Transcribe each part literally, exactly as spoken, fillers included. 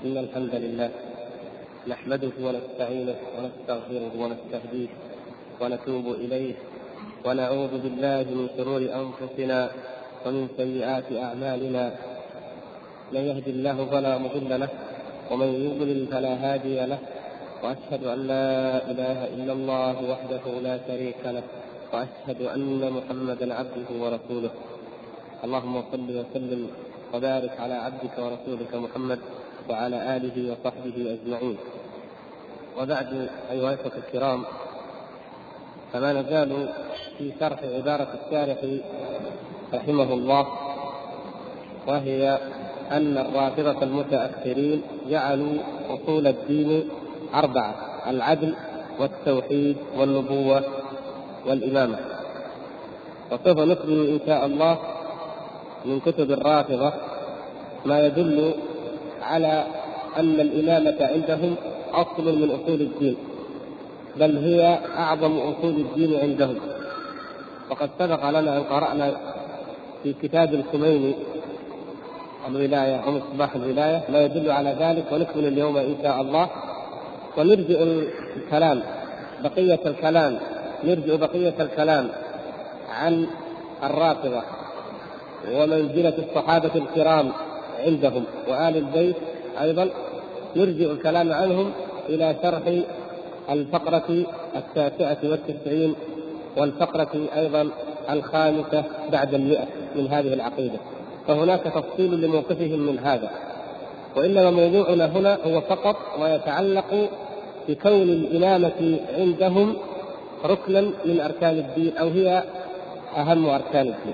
إن الحمد لله نحمده ونستعينه ونستغفره ونستهديه ونتوب إليه ونعوذ بالله من شرور أنفسنا ومن سيئات أعمالنا. من يهد الله فلا مضل له ومن يضلل فلا هادي له، وأشهد أن لا إله إلا الله وحده لا شريك له، وأشهد أن محمدا عبده ورسوله. اللهم صل وسلم وبارك على عبدك ورسولك محمد وعلى آله وصحبه أجمعين. وبعد أيها الأخوة الكرام، فما نزال في شرح عبارة الشارح رحمه الله، وهي أن الرافضة المتأخرين جعلوا أصول الدين أربعة: العدل والتوحيد والنبوة والإمامة. وسوف نقرأ إن شاء الله من كتب الرافضة ما يدل على أن الإمامة عندهم أصل من أصول الدين، بل هي أعظم أصول الدين عندهم. وقد سبق لنا أن قرأنا في كتاب الخميني الولاية أو مصباح الولاية ما يدل على ذلك، ونكمل اليوم إن شاء الله. ونرجع الكلام بقية الكلام نرجع بقية الكلام عن الرافضة ومنزلة الصحابة الكرام عندهم وآل البيت، أيضا نرجع الكلام عنهم إلى شرح الفقرة التاسعة والتسعين والفقرة أيضا الخامسة بعد المئة من هذه العقيدة. فهناك تفصيل لموقفهم من هذا، وإنما موضوعنا هنا هو فقط ما يتعلق بكون الإمامة عندهم ركنا من أركان الدين، أو هي أهم أركان الدين.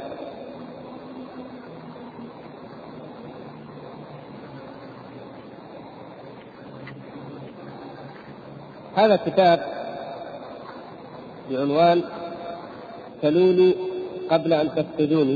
هذا الكتاب بعنوان سلوني قبل أن تفقدوني.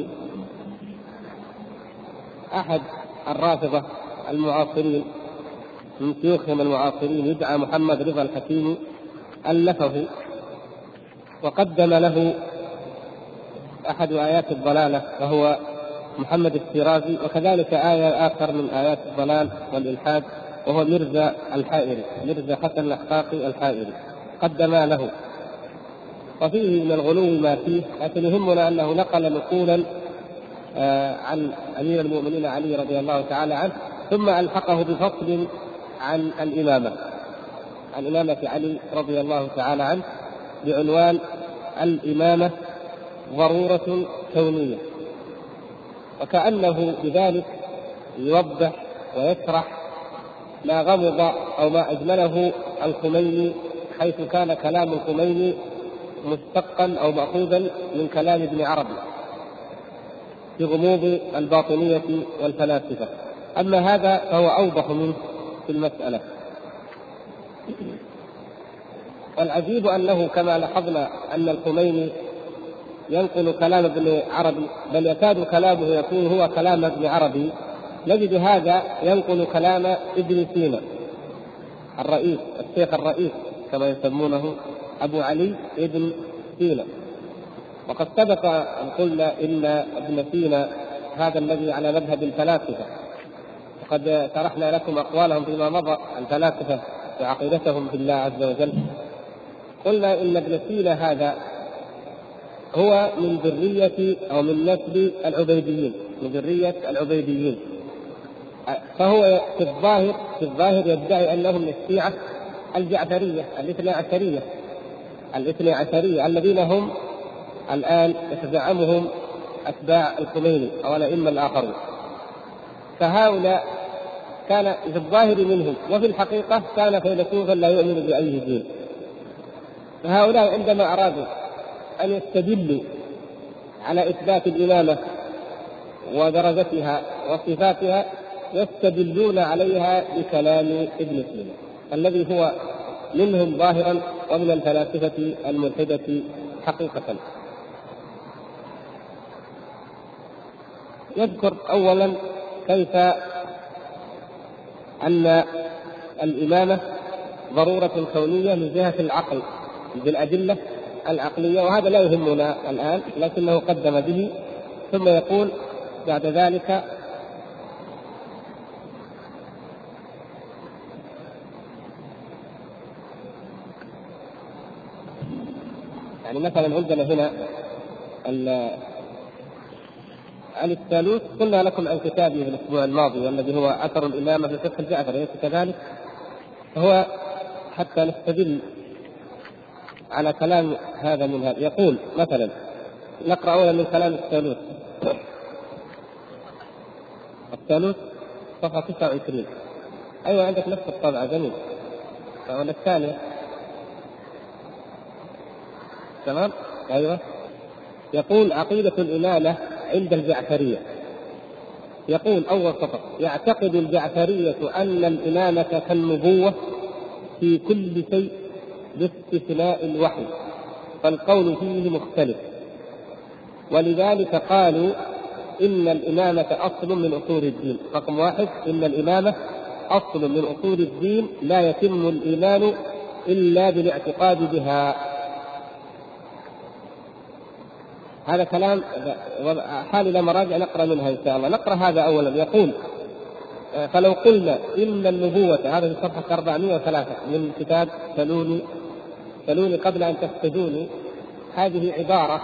أحد الرافضة المعاصرين من شيوخهم المعاصرين يدعى محمد رضا الحكيمي ألفه، وقدم له أحد آيات الضلالة وهو محمد الشيرازي، وكذلك آية آخر من آيات الضلال والإلحاد وهو مرزا الحائري، مرزا حسن الأحقاقي الحائري، قدم له. وفيه من الغلو ما فيه، لكن يهمنا أنه نقل نقولا عن أمير المؤمنين علي رضي الله تعالى عنه، ثم ألحقه بفصل عن الإمامة عن إمامة علي رضي الله تعالى عنه بعنوان الإمامة ضرورة كونية. وكأنه بذلك يوضح ويشرح ما غمض أو ما أجمله الخميني، حيث كان كلام الخميني مشتقا أو مأخوذا من كلام ابن عربي في غموض الباطنية والفلاسفة. أما هذا فهو أوضح منه في المسألة. والعجيب أنه كما لاحظنا أن الخميني ينقل كلام ابن عربي، بل يكاد كلامه يكون هو كلام ابن عربي، نجد هذا ينقل كلام ابن سينا الرئيس، الشيخ الرئيس كما يسمونه، أبو علي ابن سينا. وقد سبق أن قلنا إن ابن سينا هذا الذي على مذهب الفلاسفة، وقد شرحنا لكم أقوالهم فيما مضى الفلاسفة وعقيدتهم بالله عز وجل. قلنا إن ابن سينا هذا هو من ذرية أو من نسل العبيديين، من ذرية العبيديين. فهو في الظاهر في الظاهر يدعي أنهم من الشيعة الجعفرية الاثنى عشرية الاثنى عشرية الذين هم الآن يتزعمهم أتباع الخميني أو الأئمة الآخرون. فهؤلاء كان في الظاهر منهم، وفي الحقيقة كان فيلسوفا لا يؤمن بأي دين. فهؤلاء عندما أرادوا أن يستدلوا على إثبات الإمامة ودرجتها وصفاتها يستدلون عليها بكلام ابن سينا الذي هو منهم ظاهرا ومن الفلاسفة الملحدة حقيقة. يذكر أولا كيف أن الإمامة ضرورة كونية من جهة العقل بالأدلة العقلية، وهذا لا يهمنا الآن لكنه قدم به. ثم يقول بعد ذلك يعني مثلا عندنا هنا الثالوث، قلنا لكم عن كتابي في الأسبوع الماضي والذي هو أثر الإمامة في فقه الجعفر، أليس كذلك؟ فهو حتى نستدل على كلام هذا من هذا. يقول مثلا، نقرأ أولا من كلام الثالوث. الثالوث صفحة تسعة وعشرين. أيوة عندك نفس الطبعة، جميل. ولا الثانية؟ تمام. أيوة. يقول عقيدة الإمامة عند الجعفرية. يقول أول سطر: يعتقد الجعفرية أن الإمامة كالنبوة في كل شيء باستثناء الوحي، فالقول فيه مختلف، ولذلك قالوا إن الإمامة أصل من أصول الدين. رقم واحد: إن الإمامة أصل من أصول الدين لا يتم الإيمان إلا بالاعتقاد بها. هذا كلام حال إلى مراجع نقرأ منها إن شاء الله. نقرأ هذا أولا. يقول: فلو قلنا إن النبوة، هذا في صفحة أربعمائة وثلاثة من كتاب سلوني سلوني قبل أن تفتدوني. هذه عبارة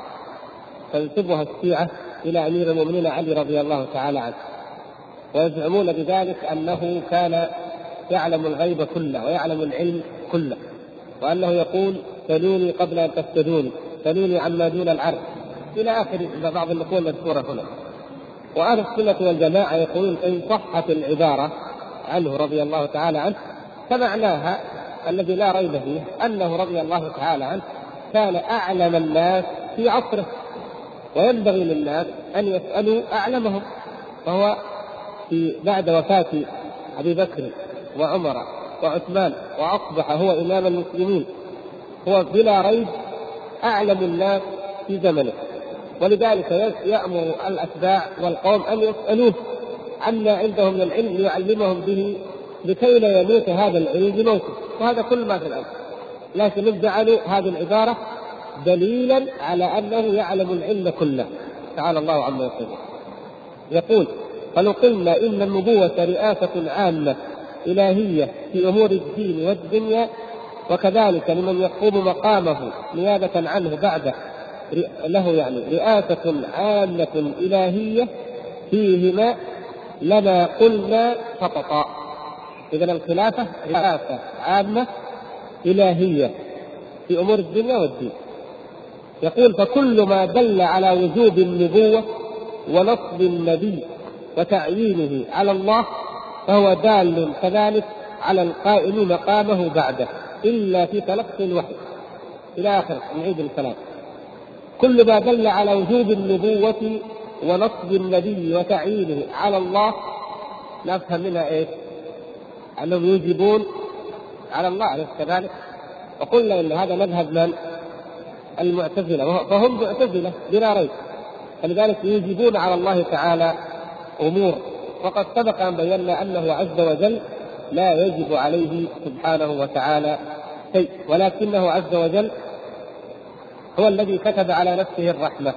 تنسبها الشيعة إلى أمير المؤمنين علي رضي الله تعالى عنه، ويزعمون بذلك أنه كان يعلم الغيب كله ويعلم العلم كله، وأنه يقول: سلوني قبل أن تفتدوني، سلوني عما دون العرش، إلى آخر بعض النقول المذكورة هنا. وأهل السنة والجماعة يقولون إن صحت العبارة عنه رضي الله تعالى عنه فمعناها الذي لا ريب فيه أنه رضي الله تعالى عنه كان أعلم الناس في عصره، وينبغي للناس أن يسألوا أعلمهم. فهو في بعد وفاة أبي بكر وعمر وعثمان وأصبح هو إمام المسلمين، هو بلا ريب أعلم الناس في زمنه، ولذلك يأمر الأتباع والقوم أن يسألوه عما عندهم من العلم ليعلمهم به لكي لا يموت هذا العلم بموته. وهذا كل ما في الأمر، لكن جعلوا هذه العبارة دليلا على أنه يعلم العلم كله، تعالى الله عما يقول. يقول: فلو قلنا إن النبوة رئاسة عامة إلهية في أمور الدين والدنيا، وكذلك لمن يقوم مقامه نيابة عنه بعده له يعني رئاسة عامة إلهية فيهما، لما قلنا فقط. إذن الخلافة رئاسة عامة إلهية في أمور الدنيا والدين. يقول: فكل ما دل على وجوب النبوة ونصب النبي وتعيينه على الله فهو دال كذلك على القائم مقامه بعده، إلا في تلقي الوحي. إلى آخر نعيد الكلام. كل ما دل على وجوب النبوة ونصب النبي وتعيينه على الله نفهم منها إيه؟ أنهم يوجبون على الله، أليس كذلك؟ وقلنا إن هذا مذهب من؟ المعتزلة، فهم معتزلة بلا ريب، فلذلك يوجبون على الله تعالى أمور، وقد سبق أن بينا أنه عز وجل لا يجب عليه سبحانه وتعالى شيء، ولكنه عز وجل هو الذي كتب على نفسه الرحمة.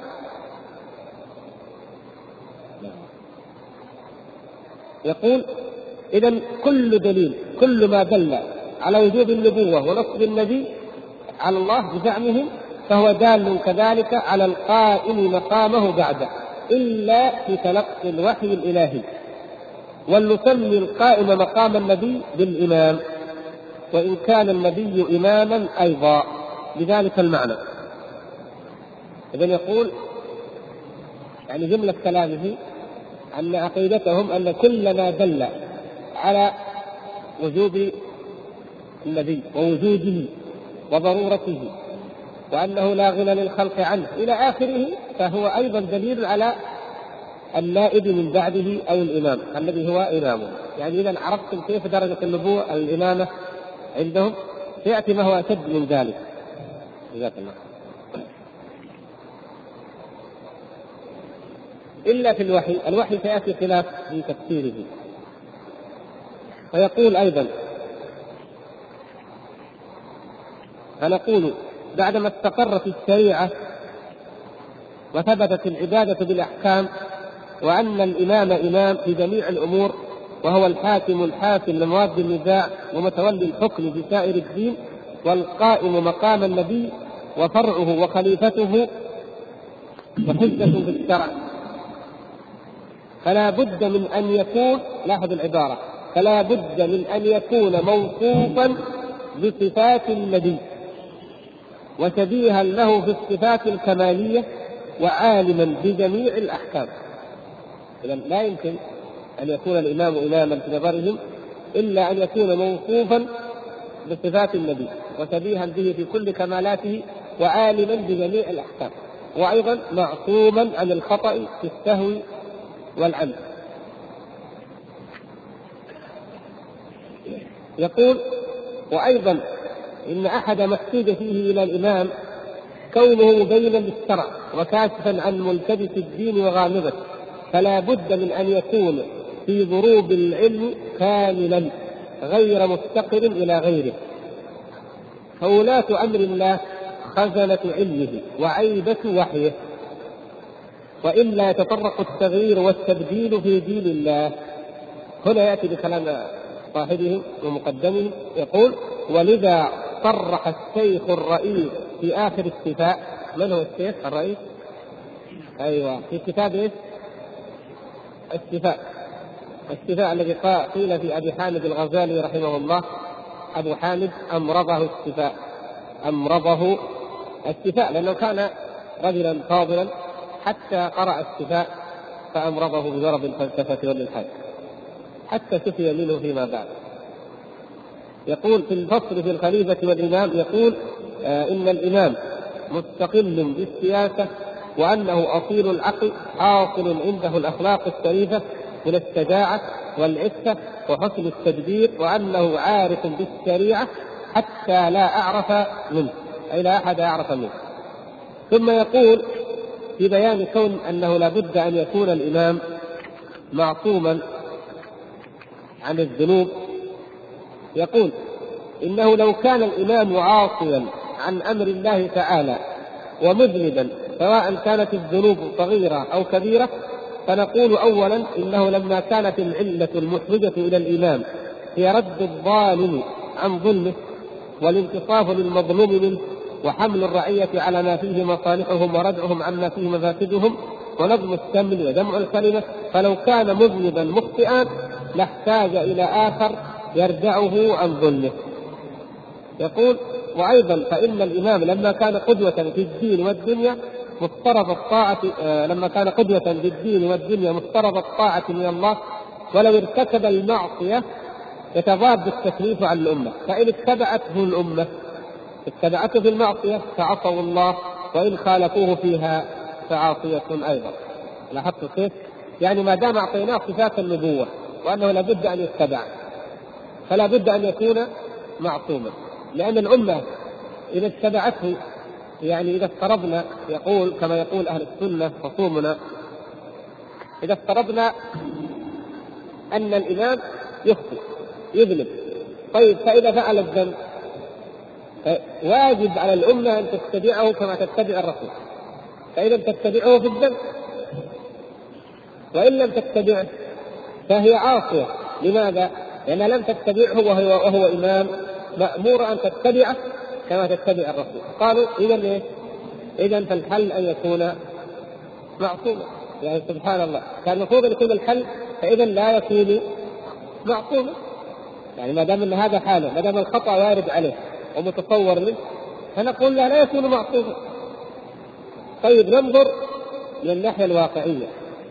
يقول: إذن كل دليل، كل ما دل على وجوب النبوة ونصب النبي على الله بزعمهم فهو دال كذلك على القائم مقامه بعده، إلا في تلقي الوحي الإلهي. ولنسمي القائم مقام النبي بالإمام، وإن كان النبي إماما أيضا بذلك المعنى. إذن يقول يعني جملة كلامه أن عقيدتهم أن كل ما دل على وجوب النبي ووجوده وضرورته وأنه لا غنى للخلق عنه إلى آخره فهو أيضا دليل على النائب من بعده أو الإمام الذي هو إمامه. يعني إذا عرفتم كيف درجة النبوة الإمامة عندهم، سيأتي ما هو أشد من ذلك. جزاك الله. إلا في الوحي، الوحي سيأتي خلاف في تفسيره. ويقول أيضا: فنقول بعدما استقرت الشريعة وثبتت العبادة بالأحكام وأن الإمام إمام في جميع الأمور وهو الحاكم الحاكم لمواد النزاع ومتولي الحكم بسائر الدين والقائم مقام النبي، وفرعه وخليفته وحجة في الشرع، فلا بد من أن يكون، لاحظ العبارة، فلا بد من أن يكون موصوفا بصفات النبي وشبيها له في الصفات الكمالية وعالما بجميع الأحكام. إذن لا يمكن أن يكون الإمام إماما في نظرهم إلا أن يكون موصوفا بصفات النبي وشبيها به في كل كمالاته وعالما بجميع الأحكام، وأيضا معصوما عن الخطأ في السهو والعمد. يقول: وأيضا إن أحد ما احتاج فيه إلى الإمام كونه مبينا للشرع وكاشفا عن ملتبس الدين وغامضه، فلا بد من أن يكون في ضروب العلم كاملا غير مفتقر إلى غيره، فولاة أمر الله خزنة علمه وعيبة وحيه، وإلا يتطرق التغيير والتبديل في دين الله. هنا يأتي بكلام صاحبه ومقدمه، يقول: ولذا صرح الشيخ الرئيس في آخر الشفاء. من هو الشيخ الرئيس؟ أيوة، في كتاب الشفاء، الشفاء الذي قيل في أبي حامد الغزالي رحمه الله: أبو حامد أمرضه الشفاء، أمرضه الشفاء، لأنه كان رجلا فاضلا حتى قرأ الشفاء فأمرضه بضرب الفلسفة والإلحاد حتى شفي منه فيما بعد. يقول في الفصل في الخليفة والإمام، يقول: آه إن الإمام مستقل بالسياسة، وأنه أصيل العقل حاصل عنده الأخلاق الشريفة من الشجاعة والعفة وحسن التدبير، وأنه عارف بالشريعة حتى لا أعرف منه، أي لا أحد أعرف منه. ثم يقول في بيان كون أنه لا بد أن يكون الإمام معصوما عن الذنوب، يقول: إنه لو كان الإمام عاصيا عن أمر الله تعالى ومذنبا سواء كانت الذنوب صغيرة أو كبيرة، فنقول أولا إنه لما كانت العلة المحرجة إلى الإمام هي رد الظالم عن ظلمه والانتصاف للمظلوم منه وحمل الرعية على ما فيه مصالحهم وردعهم عما فيه مفاسدهم ونظم الشمل وجمع الكلمة، فلو كان مذنبا مخطئا لاحتاج إلى آخر يرجعه عن ظلمه. يقول: وأيضا فإن الإمام لما كان قدوة في الدين والدنيا مفترض الطاعة لما كان قدوة في الدين والدنيا مفترض الطاعة من الله، ولو ارتكب المعصية يتضاد التكليف عن الأمة، فإن اتبعته الأمة اتبعته في المعصية فعصوا الله، وإن خالفوه فيها فعاصية أيضا. لاحظت كيف؟ يعني ما دام أعطيناه صفات النبوة وأنه لابد أن يتبع، فلا بد أن يكون معصوما، لأن الأمة إذا اتبعته، يعني إذا افترضنا، يقول كما يقول أهل السنة خصومنا، إذا افترضنا أن الإمام يخطئ يذنب، طيب فإذا فعل الذنب واجب على الأمة أن تتبعه كما تتبع الرسول، فإذا تتبعه في الذنب، وإن لم تتبعه فهي عاصية. لماذا؟ لأن لم تتبعه وهو, وهو إمام مأمور أن تتبعه كما تتبع الرسول. قالوا: إذن إيه؟ إذن فالحل أن يكون معصوما. يعني سبحان الله، كان المفروض أن يكون الحل، فإذن لا يكون معصوما. يعني ما دام أن هذا حاله، ما دام الخطأ وارد عليه ومتصور منه، فنقول لا لا يكون معصوما. طيب ننظر من الناحية الواقعية.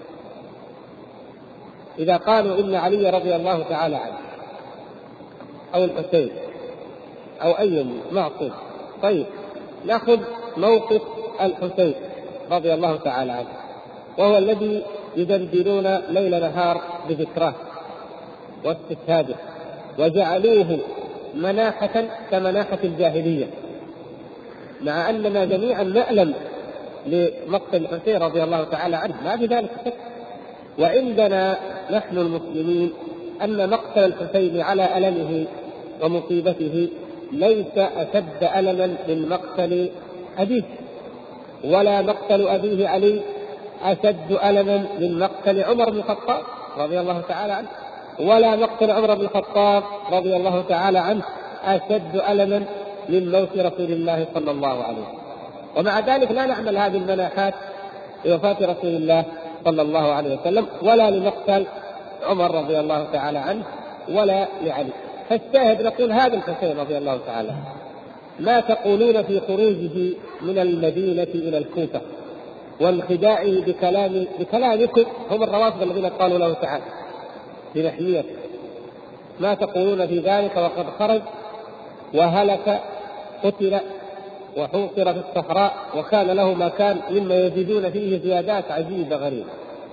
إذا قالوا إن علي رضي الله تعالى عنه أو الحسين أو أي معصوم، طيب نأخذ موقف الحسين رضي الله تعالى عنه، وهو الذي يدندنون ليل نهار بذكره واستشهاده، وجعلوه مناحة كمناحة الجاهلية، مع أننا جميعا نعلم لمقتل الحسين رضي الله تعالى عنه، ما في ذلك شك. وعندنا نحن المسلمين أن مقتل الحسين على ألمه ومصيبته ليس أشد ألما من مقتل أبيه، ولا مقتل أبيه علي أشد ألما من مقتل عمر بن الخطاب رضي الله تعالى عنه، ولا مقتل عمر بن الخطاب رضي الله تعالى عنه أشد ألما من موت رسول الله صلى الله عليه وسلم. ومع ذلك لا نعمل هذه المناحات لوفاة رسول الله صلى الله عليه وسلم، ولا لمقتل عمر رضي الله تعالى عنه، ولا لعلي. فالشاهد نقول هذا الحسين رضي الله تعالى ما تقولون في خروجه من المدينة إلى الكوفة وانخداعه بكلام بكلامكم هم الروافض الذين قالوا له تعالى بنحمية، ما تقولون في ذلك وقد خرج وهلك قتل وحوصر في الصحراء وكان له مكان مما يزيدون فيه زيادات عجيبة غريبة؟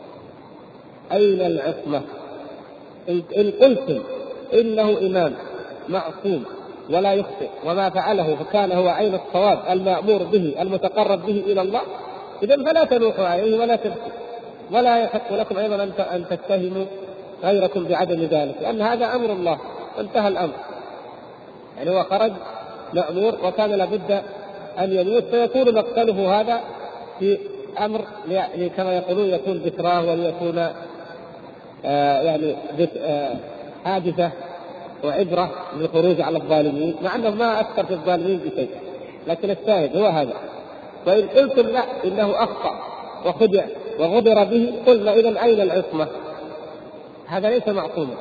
أين العصمة؟ إن قلتم إنه إمام معصوم ولا يخطئ وما فعله فكان هو عين الصواب المأمور به المتقرب به إلى الله، إذن فلا تنوحوا عليه ولا تبكوا، ولا يحق لكم أيضا أن تتهموا غيركم بعدم ذلك، لأن هذا أمر الله وانتهى الأمر. يعني هو خرج مأمور وكان لابد أن يموت، فيكون مقتله هذا في أمر كما يقولون يكون ذكراه وليكون آه يعني آه حادثة وعبرة بالخروج على الظالمين، مع أنه ما أثر في الظالمين بشيء، لكن الشاهد هو هذا. وإن قلتم لا إنه أخطأ وخدع وغدر به قلنا إذن أين العصمة؟ هذا ليس معصوما.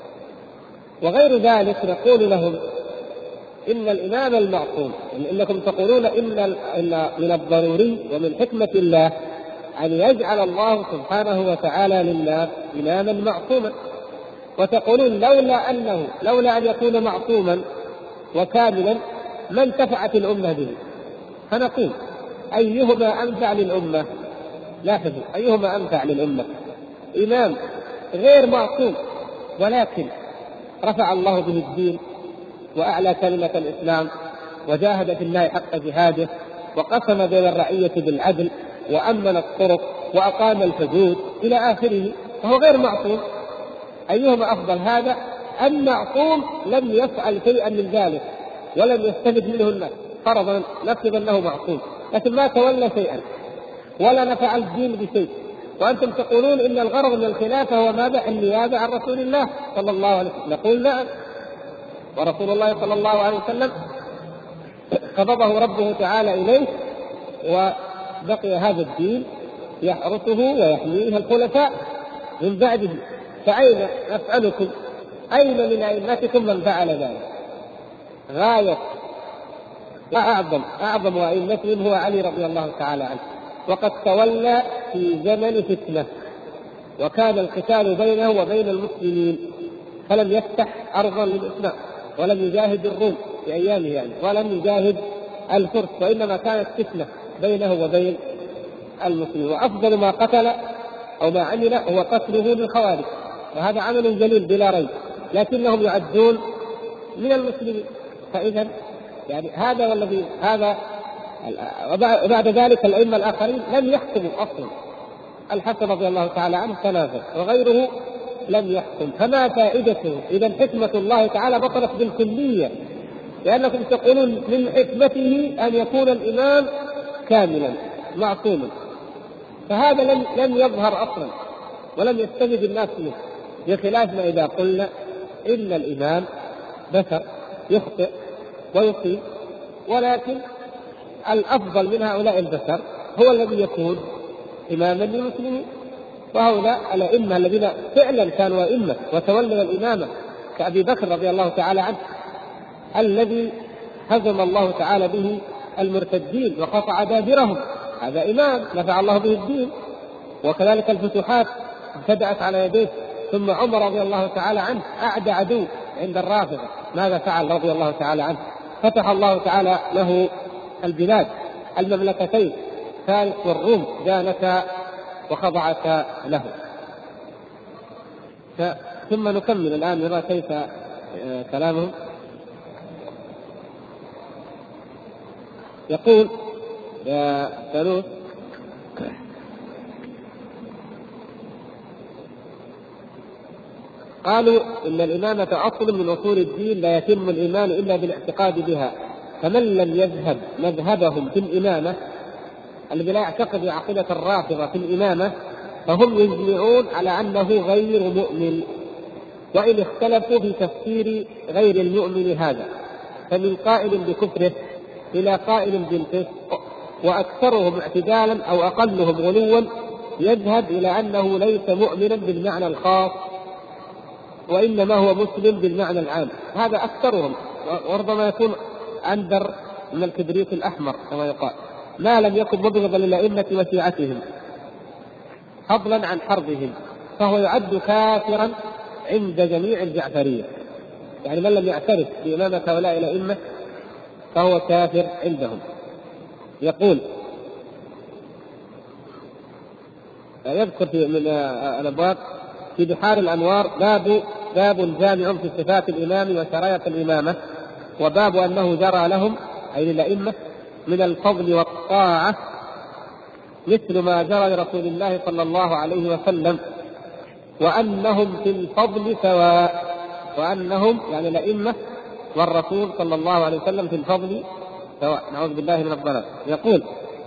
وغير ذلك نقول لهم إن الإمام المعصوم، إنكم تقولون إن من الضروري ومن حكمة الله أن يجعل الله سبحانه وتعالى للناس إماما معصوما، وتقولون لولا أنه لولا أن يكون معصوما وكاملا ما انتفعت الأمة به. فنقول أيهما أنفع للأمة؟ لاحظوا أيهما أنفع للأمة؟ إمام غير معصوم ولكن رفع الله به الدين وأعلى كلمة الإسلام وجاهد في الله حق جهاده وقسم بين الرعية بالعدل وأمن الطرق وأقام الحدود إلى آخره، فهو غير معصوم. أيهما أفضل، هذا أم معصوم لم يفعل شيئا من ذلك ولم يستفد منه الناس؟ فرضا نفرض أنه معصوم لكن ما تولى شيئا ولا نفع الدين بشيء، وأنتم تقولون إن الغرض من الخلافة هو ماذا؟ النيابة عن رسول الله صلى الله عليه وسلم. نقول نعم، ورسول الله صلى الله عليه وسلم قبضه ربه تعالى إليه وبقي هذا الدين يحرسه ويحميه الخلفاء من بعده، فأين نفعلكم؟ أين من أئمتكم من فعل ذلك؟ غاية أعظم أعظم أئمتهم هو علي رضي الله تعالى عنه، وقد تولى في زمن فتنة وكان القتال بينه وبين المسلمين، فلم يفتح أرضا للإسلام ولم يجاهد الروم في أيامه يعني ولم يجاهد الفرس، وإنما كانت فتنة بينه وبين المسلمين. وأفضل ما قتل أو ما عمل هو قتله للخوارج، وهذا عمل جليل بلا ريب، لكنهم يعدون من المسلمين. فإذا يعني هذا والذي هذا. وبعد ذلك الأئمة الآخرين لم يحكموا أصلا، الحسن رضي الله تعالى عنه تنازل وغيره لم يحكم، فما فائدته؟ إذا حكمة الله تعالى بطلت بالكلية، لأنكم تقولون من حكمته أن يكون الإمام كاملا معصوما، فهذا لم لم يظهر أصلا ولم يستفد الناس منه، بخلاف ما إذا قلنا إن الإمام بشر يخطئ ويصيب، ولكن الأفضل من هؤلاء البشر هو الذي يكون إماما للمسلمين. وهؤلاء الأئمة الذين فعلا كانوا أئمة وتولوا الإمامة كأبي بكر رضي الله تعالى عنه الذي هزم الله تعالى به المرتدين وقطع دابرهم، هذا إمام نفع الله به الدين. وكذلك الفتوحات ابتدأت على يديه. ثم عمر رضي الله تعالى عنه أعدى عدو عند الرافضة، ماذا فعل رضي الله تعالى عنه؟ فتح الله تعالى له البلاد، المملكتين فارس والروم دانتا وخضعتا له. ثم نكمل الآن نرى كيف كلامهم. يقول يا ثالوث: قالوا إن الإمامة أصل من أصول الدين لا يتم الإيمان إلا بالاعتقاد بها، فمن لم يذهب مذهبهم في الإمامة الذي لا يعتقد عقيدة الرافضة في الإمامة فهم يجمعون على أنه غير مؤمن، وإن اختلفوا في تفسير غير المؤمن هذا، فمن قائل بكفره إلى قائل بالفسق وأكثرهم اعتدالا أو أقلهم غلوا يذهب إلى أنه ليس مؤمنا بالمعنى الخاص وإنما هو مسلم بالمعنى العام. هذا أكثرهم، وربما يكون أندر من الكبريت الأحمر كما يقال، ما لم يكن مبغضا للأئمة وشيعتهم فضلا عن حربهم، فهو يعد كافرا عند جميع الجعفرية. يعني من لم يعترف بإمامة هؤلاء الأئمة فهو كافر عندهم. يقول يذكر في من الأبواب في بحار الأنوار باب باب جامع في صفات الإمام وشرائط الإمامة، وباب أنه جرى لهم أي للأئمة من الفضل والطاعة مثل ما جرى لرسول الله صلى الله عليه وسلم، وأنهم في الفضل سواء، وأنهم يعني الأئمة والرسول صلى الله عليه وسلم في الفضل سواء، نعوذ بالله من الضلال. يقول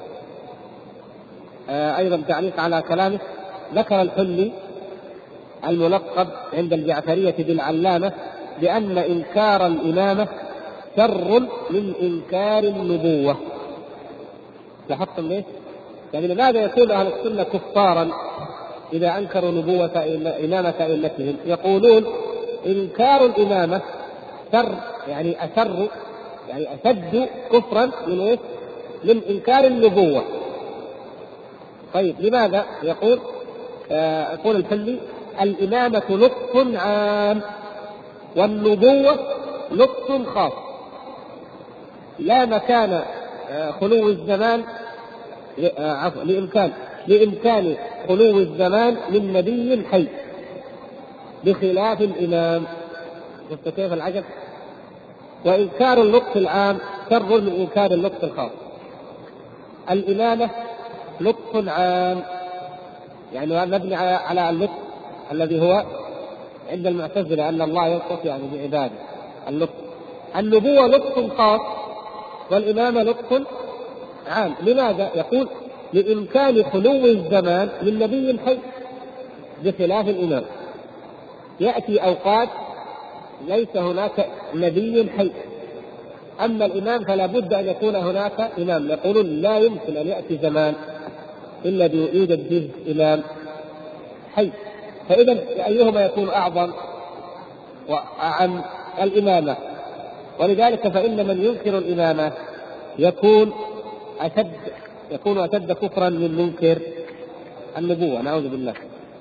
آه أيضا تعليق على كلامه، ذكر الحلي الملقب عند الجعفرية بالعلامة بأن إنكار الإمامة شر من إنكار النبوة. لاحظتم ليش؟ يعني لماذا يكون أهل السنة كفارا إذا أنكروا نبوة إمامة أئمتهم؟ يقولون إنكار الإمامة شر، يعني أشر، يعني أشد كفرا من إيه؟ من إنكار النبوة. طيب لماذا؟ يقول آه يقول الحلي الإمامة لطف عام والنبوة لطف خاص، لا مكان آه خلو الزمان آه عفوا لإمكان لإمكان خلو الزمان من نبي حي بخلاف الإمام. شفت كيف العجب؟ وإنكار اللطف العام شر من إنكار اللطف الخاص. الإمامة لطف عام، يعني مبني على اللطف الذي هو عند المعتزلة أن الله يلطف يعني بعباده اللطف. النبوة لطف خاص والإمامة لطف عام. لماذا؟ يقول لإمكان خلو الزمان من نبي حي بخلاف الإمام. يأتي أوقات ليس هناك نبي حي، أما الإمام فلا بد أن يكون هناك إمام. يقولون لا يمكن أن يأتي زمان إلا يوجد فيه إمام حي. فإذا أيهما يكون أعظم وأعم؟ الإمامة. ولذلك فإن من ينكر الإمامة يكون أشد يكون أشد كفرا من منكر النبوة، نعوذ بالله.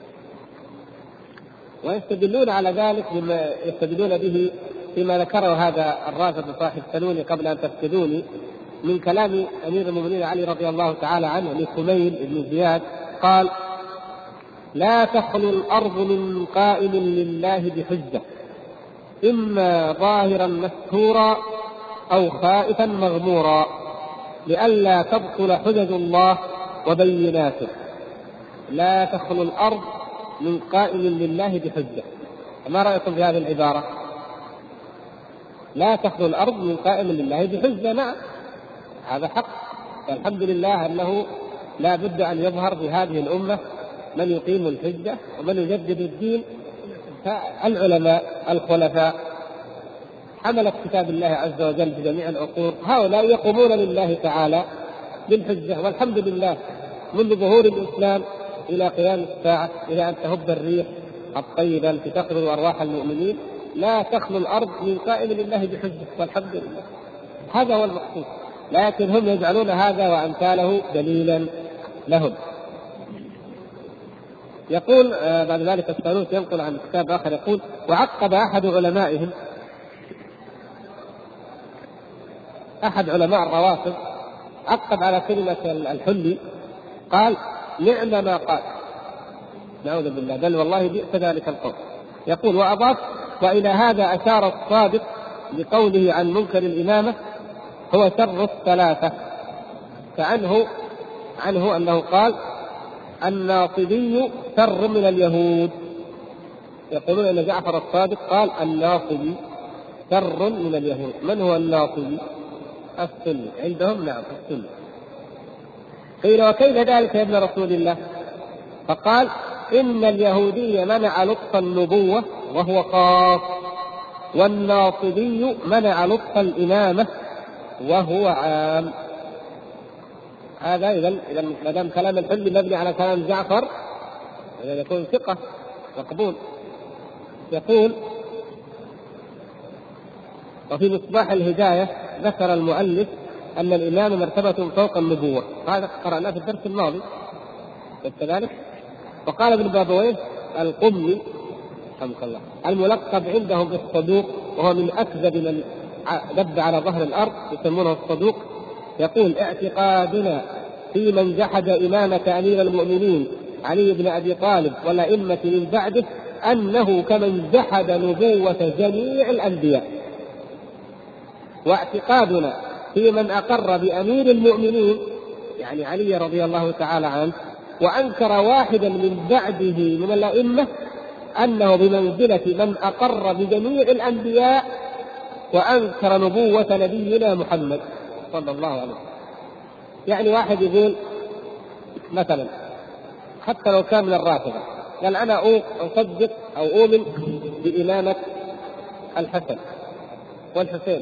ويستدلون على ذلك بما يستدلون به فيما ذكره هذا الرافض صاحب سنوني قبل أن تفسدوني من كلام أمير المؤمنين علي رضي الله تعالى عنه لسميل بن زياد قال: لا تخلو الأرض من قائم لله بحجة، إما ظاهرا مستورا أو خائفا مغمورا، لئلا تبطل حجج الله وبيناته. لا تخلو الأرض من قائم لله بحجة. ما رأيكم في هذه العبارة؟ لا تخلو الأرض من قائم لله بحجة. نعم هذا حق، والحمد لله أنه لا بد أن يظهر في هذه الأمة من يقيم الحجة ومن يجدد الدين. فالعلماء الخلفاء حملت كتاب الله عز وجل في جميع العصور، هؤلاء يقومون لله تعالى بالحجة، والحمد لله منذ ظهور الإسلام إلى قيام الساعة إلى أن تهب الريح الطيبة التي تخرج أرواح المؤمنين لا تخلو الأرض من قائم لله بحجة، والحمد لله. هذا هو المقصود، لكن هم يجعلون هذا وأمثاله دليلا لهم. يقول آه بعد ذلك السالوسي ينقل عن كتاب آخر يقول: وعقب أحد علمائهم أحد علماء الروافض عقب على كلمة الحلي قال: نعم ما قال، نعوذ بالله، بل والله بئس ذلك القول. يقول: وأضاف: وإلى هذا أشار الصادق بقوله عن منكر الإمامة هو شر الثلاثة. فعنه عنه أنه قال: الناصبي شر من اليهود. يقولون أن جعفر الصادق قال الناصبي شر من اليهود. من هو الناصبي؟ السني عندهم، نعم السني. قيل: وكيف ذلك يا ابن رسول الله؟ فقال: إن اليهودي منع لطف النبوة وهو خاص، والناصبي منع لطف الإمامة وهو عام. هذا إذا إذا ما دام كلام الحلي مبني على كلام جعفر إذا يكون ثقة مقبول. يقول: وفي مصباح الهداية ذكر المؤلف أن الإمام مرتبة فوق النبوة، هذا قرأناه في الدرس الماضي كذلك. وقال ابن بابويه القمي رحمه الله الملقب عندهم بالصدوق، وهو من أكذب من دب على ظهر الأرض، يسمونه الصدوق، يقول: اعتقادنا في من جحد إمامة أمير المؤمنين علي بن أبي طالب والأئمة من بعده أنه كمن جحد نبوة جميع الأنبياء، واعتقادنا في من أقر بأمير المؤمنين يعني علي رضي الله تعالى عنه وأنكر واحدا من بعده من الأئمة أنه بمنزلة من أقر بجميع الأنبياء وأنكر نبوة نبينا محمد صلى الله عليه وسلم. يعني واحد يقول مثلا حتى لو كان من الرافضة قال: أنا أصدق أو أؤمن بإمامة الحسن والحسين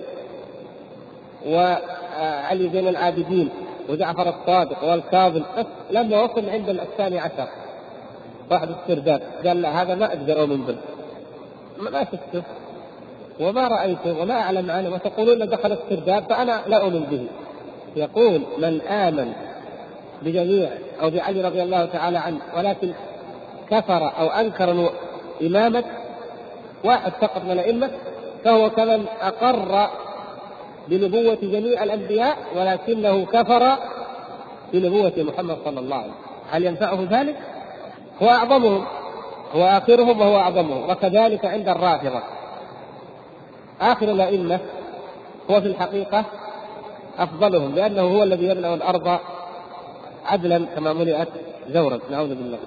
وعلي زين العابدين وجعفر الصادق والكاظم، بس لما وصل عند الثاني عشر واحد السرداب قال: لا، هذا ما أقدر أؤمن به، ما شفته وما رأيته وما أعلم عنه، وتقولون دخل السرداب فأنا لا أؤمن به. يقول: من آمن بجميع أو بعلي رضي الله تعالى عنه ولكن كفر أو أنكر إمامة واحد فقط من الأئمة فهو كمن أقر بنبوة جميع الأنبياء ولكنه كفر بنبوة محمد صلى الله عليه وسلم. هل ينفعه ذلك؟ هو أعظمهم، هو آخرهم وهو أعظمهم. وكذلك عند الرافضة آخر الأئمة هو في الحقيقة أفضلهم، لأنه هو الذي يملأ الأرض عدلا كما ملئت زورا. نعوذ بالله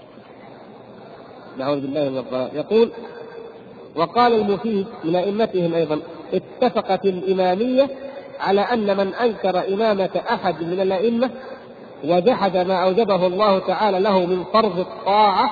نعوذ بالله من الضلال. يقول: وقال المفيد من أئمتهم أيضا: اتفقت الإمامية على أن من أنكر إمامة أحد من الأئمة وجحد ما أوجبه الله تعالى له من فرض الطاعة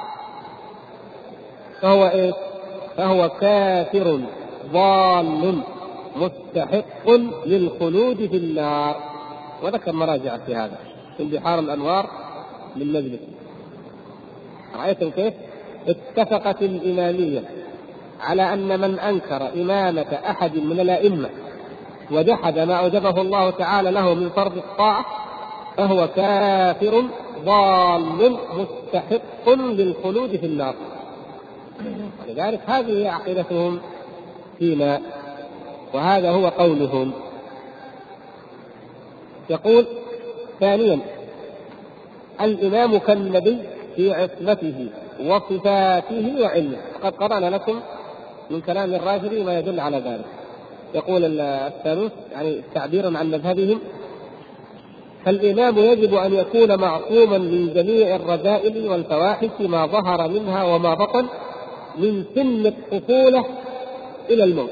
فهو إيه؟ فهو كافر ضال مستحق للخلود في النار. وذكر مراجع في هذا في بحار الأنوار للمجلس. رأيتم كيف؟ اتفقت الإمامية على أن من أنكر إمامة أحد من الأئمة وجحد ما أوجبه الله تعالى له من فرض الطاعة فهو كافر ضال مستحق للخلود في النار. ولذلك هذه هي عقيدتهم فينا، وهذا هو قولهم. يقول: ثانيا: الإمام كالنبي في عصمته وصفاته وعلمه. قد قرأنا لكم من كلام الرافضي ما يدل على ذلك. يقول الثالوث يعني تعبيرا عن مذهبهم: فالإمام يجب أن يكون معصوما من جميع الرذائل والفواحش ما ظهر منها وما بطن من سن الطفولة إلى الموت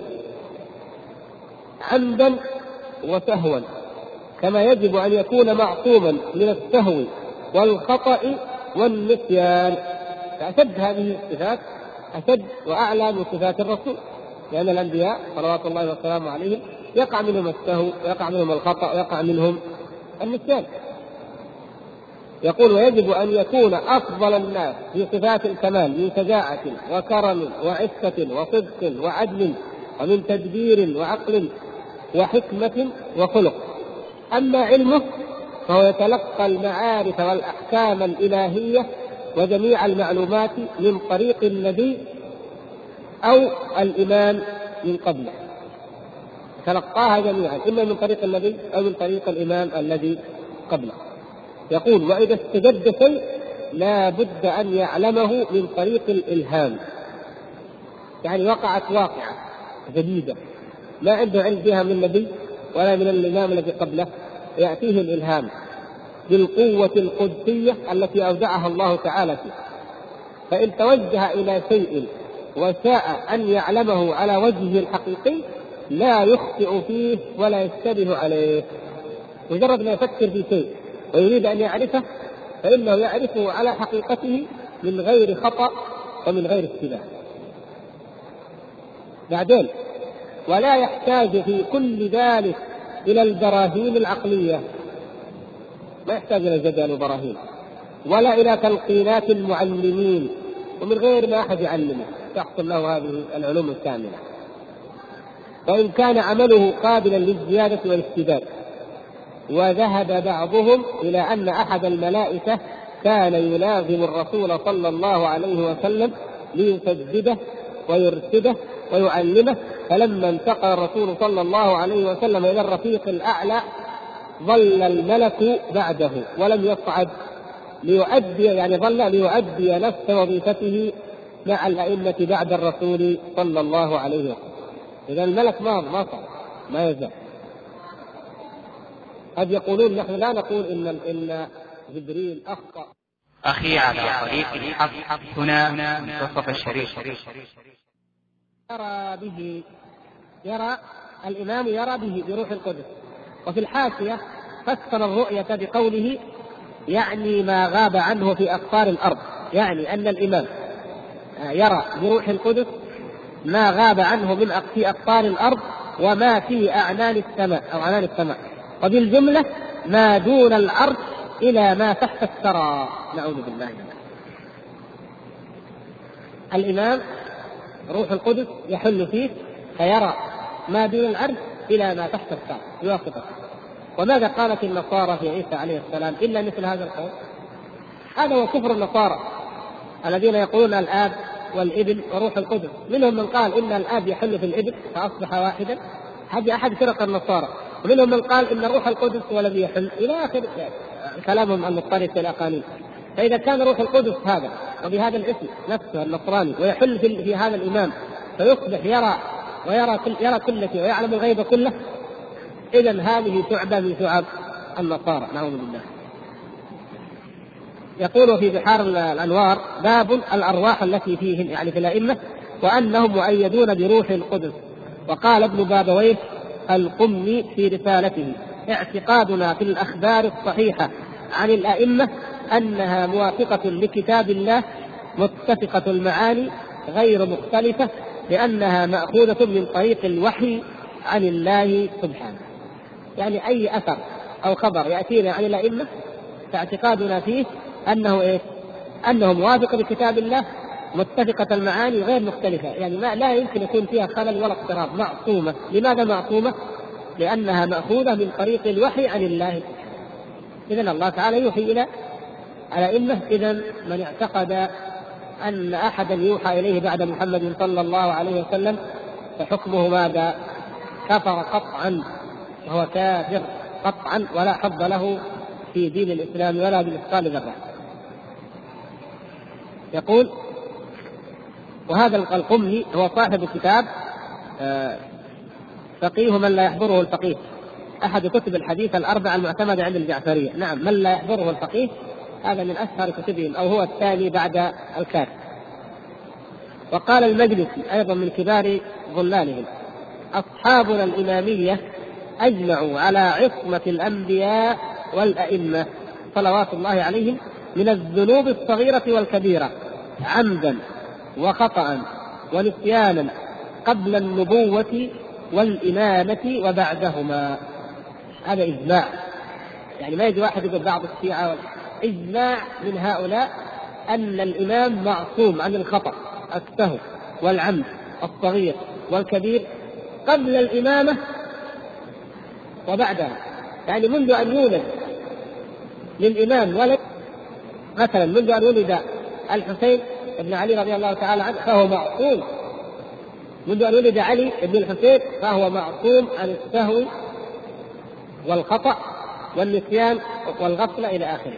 عمدا وسهوا، كما يجب أن يكون معصوما من السهو والخطأ والنسيان. فأشد هذه الصفات أشد وأعلى من صفات الرسول، لأن الأنبياء صلوات الله وسلامه عليهم يقع منهم السهو ويقع منهم الخطأ ويقع منهم النسيان. يقول: ويجب أن يكون أفضل الناس في صفات الكمال من شجاعة وكرم وعفة وصدق وعدل ومن تدبير وعقل وحكمة وخلق. أما علمه فهو يتلقى المعارف والأحكام الإلهية وجميع المعلومات من طريق النبي أو الإمام من قبله، تلقاها جميعا إما من طريق النبي أو من طريق الإمام الذي قبله. يقول: وإذا استجد شيء لا بد أن يعلمه من طريق الإلهام، يعني وقعت واقعة جديدة ما عنده علم بها من النبي ولا من الإمام الذي قبله، يأتيه الإلهام بالقوة القدسية التي أودعها الله تعالى فيه، فإن توجه إلى شيء وشاء أن يعلمه على وجهه الحقيقي لا يخطئ فيه ولا يشتبه عليه. مجرد ما يفكر في شيء ويريد أن يعرفه فإنه يعرفه على حقيقته من غير خطأ ومن غير اشتباه. بعدين: ولا يحتاج في كل ذلك إلى البراهين العقلية، ما يحتاج إلى جدل وبراهين ولا إلى تلقينات المعلمين، ومن غير ما أحد يعلمه تحصل له هذه العلوم الكاملة. وإن كان عمله قابلا للزيادة والاشتداد. وذهب بعضهم إلى أن أحد الملائكة كان يلازم الرسول صلى الله عليه وسلم ليسدده ويرشده ويعلمه، فلما انتقل الرسول صلى الله عليه وسلم إلى الرفيق الأعلى ظل الملك بعده ولم يصعد ليؤدي يعني ظل ليؤدي نفس وظيفته مع الأئمة بعد الرسول صلى الله عليه وسلم. إذا الملك ما ما صعد ما يزال. قد يقولون نحن لا نقول إن إن جبريل أخطأ. أخي على طريق الحق هنا منتصف الشريف. يرى به يرى الإمام يرى به بروح القدس. وفي الحاشية فسر الرؤية بقوله يعني ما غاب عنه في أقطار الأرض، يعني أن الإمام يرى بروح القدس ما غاب عنه من في أقطار الأرض وما في أعنان السماء أو عنان السماء، وبالجملة ما دون العرش إلى ما تحت الثرى. نعوذ بالله منه. الإمام روح القدس يحل فيه فيرى ما دون العرش إلى ما تحت الثرى يوافقه. وماذا قالت النصارى في عيسى عليه السلام إلا مثل هذا القول؟ هذا هو كفر النصارى الذين يقولون الآب والابن وروح القدس. منهم من قال إن الآب يحل في الابن فأصبح واحدا، هذه أحد فرق النصارى. ومنهم من قال إن روح القدس هو الذي يحل إلى آخر كلامهم المضطرب في الأقانيم. فإذا كان روح القدس هذا وبهذا الاسم نفسه النصراني ويحل في, في هذا الإمام فيصبح يرى ويرى كل يرى كل شيء ويعلم الغيب كله، إذن هذه شعبة من شعب النصارى نعوذ بالله. يقول في بحار الأنوار باب الأرواح التي فيهم يعني في الأئمة وأنهم مؤيدون بروح القدس. وقال ابن بابويه القمي في رسالته اعتقادنا في الأخبار الصحيحة عن الأئمة أنها موافقة لكتاب الله متفقة المعاني غير مختلفة لأنها مأخوذة من طريق الوحي عن الله سبحانه. يعني أي أثر أو خبر يأتينا عن الأئمة فاعتقادنا فيه أنه إيه؟ أنه موافق لكتاب الله متفقة المعاني غير مختلفة، يعني ما لا يمكن يكون فيها خلل ولا اضطراب، معصومة. لماذا معصومة؟ لأنها مأخوذة من طريق الوحي عن الله. إذن الله تعالى يوحي إلى الأئمة. إذن من اعتقد أن أحدا يوحى إليه بعد محمد صلى الله عليه وسلم فحكمه ماذا؟ كفر قطعا، وهو كافر قطعا ولا حظ له في دين الإسلام ولا بمثقال ذرة. يقول وهذا القمي هو صاحب كتاب فقيه من لا يحضره الفقيه، أحد كتب الحديث الأربعة المعتمدة عند الجعفرية. نعم، من لا يحضره الفقيه هذا من أشهر كتبهم أو هو الثاني بعد الكافي. وقال المجلسي أيضا من كبار ظلالهم أصحابنا الإمامية أجمعوا على عصمة الأنبياء والأئمة صلوات الله عليهم من الذنوب الصغيرة والكبيرة عمدا وخطأ ونسيانا قبل النبوة والإمامة وبعدهما. هذا إجماع، يعني ما يجي واحد يقول بعض الشيعة، إجماع من هؤلاء أن الإمام معصوم عن الخطأ السهو والعمد الصغير والكبير قبل الإمامة وبعدها. يعني منذ أن يولد للإمام ولد، مثلا منذ أن ولد الحسين بن علي رضي الله تعالى عنه فهو معصوم، منذ أن ولد علي بن الحسين فهو معصوم عن السهو والخطأ والنسيان والغفلة إلى آخره.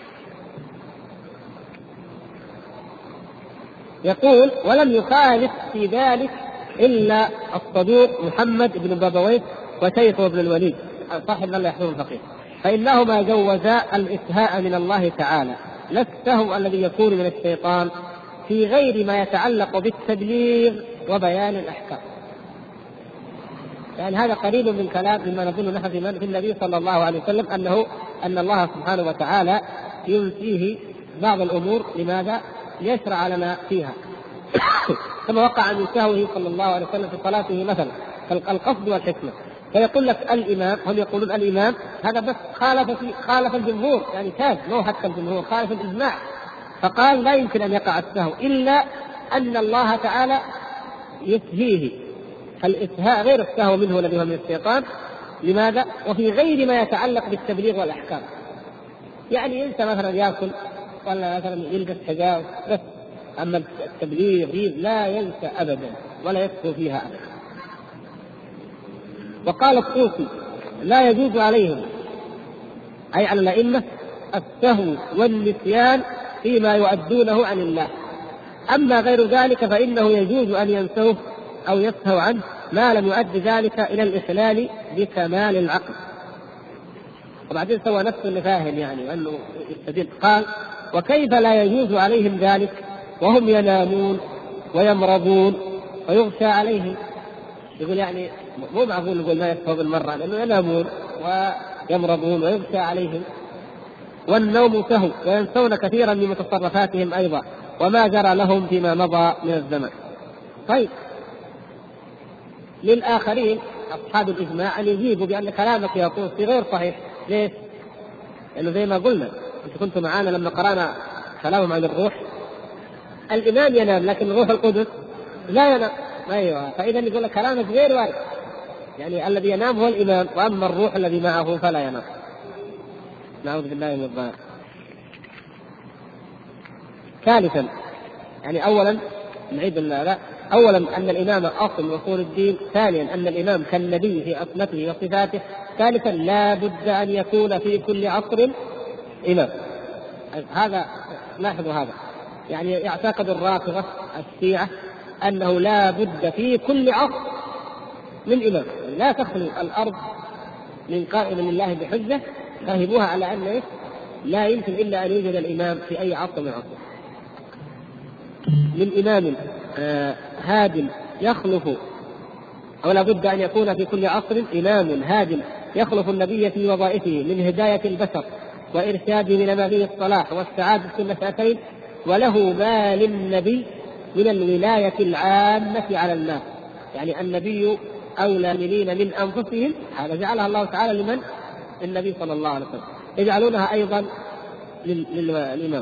يقول ولم يخالف في ذلك إلا الصدوق محمد بن بابويه وشيخه ابن الوليد صاحب من لا يحضره الفقيه، فإنهما جوزا الإسهاء من الله تعالى لا السهو الذي يكون من الشيطان في غير ما يتعلق بالتبليغ وبيان الأحكام. يعني هذا قريب من كلام مما نظن نحن في النبي صلى الله عليه وسلم أنه أن الله سبحانه وتعالى ينسيه بعض الأمور. لماذا؟ ليشرع لنا فيها كما وقع من سهوه صلى الله عليه وسلم في صلاته مثلا القصد والحكمة. فيقول لك الإمام، هم يقولون الإمام هذا بس خالف في خالف الجمهور، يعني كاد مو حتى الجمهور، خالف الإجماع، فقال لا يمكن أن يقع السهو إلا أن الله تعالى يسهيه، الإسهاء غير السهو منه الذي هو من الشيطان. لماذا؟ وفي غير ما يتعلق بالتبليغ والأحكام، يعني أنت مثلا يأكل ولا مثلا يلبس حجاب بس، أما التبليغ لا ينسى أبدا ولا يسهو فيها أبدا. وقال الطوسي لا يجوز عليهم، أي على الأئمة، السهو والنسيان فيما يؤدونه عن الله، أما غير ذلك فإنه يجوز أن ينسوه أو يسهو عنه ما لم يؤد ذلك إلى الإخلال بكمال العقل. وبعدين سوى نفسه اللي فاهم يعني وأنه يستدل، قال وكيف لا يجوز عليهم ذلك وهم ينامون ويمرضون ويغشى عليهم؟ يقول يعني مو معقول يقول ما يسهو بالمرة، لأنه ينامون ويمرضون ويغشى عليهم، والنوم سهو وينسون كثيرا من متصرفاتهم أيضا وما جرى لهم فيما مضى من الزمن. طيب للآخرين أصحاب الإجماع أن يجيبوا بأن كلامك يا طوسي غير صحيح. ليش؟ لأنه زي ما قلنا أنت كنت معانا لما قرأنا كلامهم عن الروح، الإمام ينام لكن الروح القدس لا ينام. أيوة، فإذا يقول لك كلامك غير وارد، يعني الذي ينام هو الإمام وأما الروح الذي معه فلا ينام. نعوذ بالله من الضلال. ثالثا، يعني أولا نعيد لا أولا أن الإمام أصل وصول الدين، ثانيا أن الإمام كالنبي في أصنته وصفاته، ثالثا لا بد أن يكون في كل عصر إمام. هذا لاحظوا، هذا يعني يعتقد الرافضة الشيعة أنه لا بد في كل عصر من إمام، لا تخلو الأرض من قائم لله بحجة، فهموها على أن لا يمكن إلا أن يوجد الإمام في أي عصر من عصر، من إمام آه هاد يخلف، أو لا بد أن يكون في كل عصر إمام هاد يخلف النبي في وظائفه من هداية البشر وإرشاده من أمامه الصلاح والسعادة النشأتين، وله ما للنبي من الولاية العامة على الناس. يعني النبي أولى منين من أنفسهم، هذا جعلها الله تعالى لمن؟ النبي صلى الله عليه وسلم، يجعلونها أيضا للإمام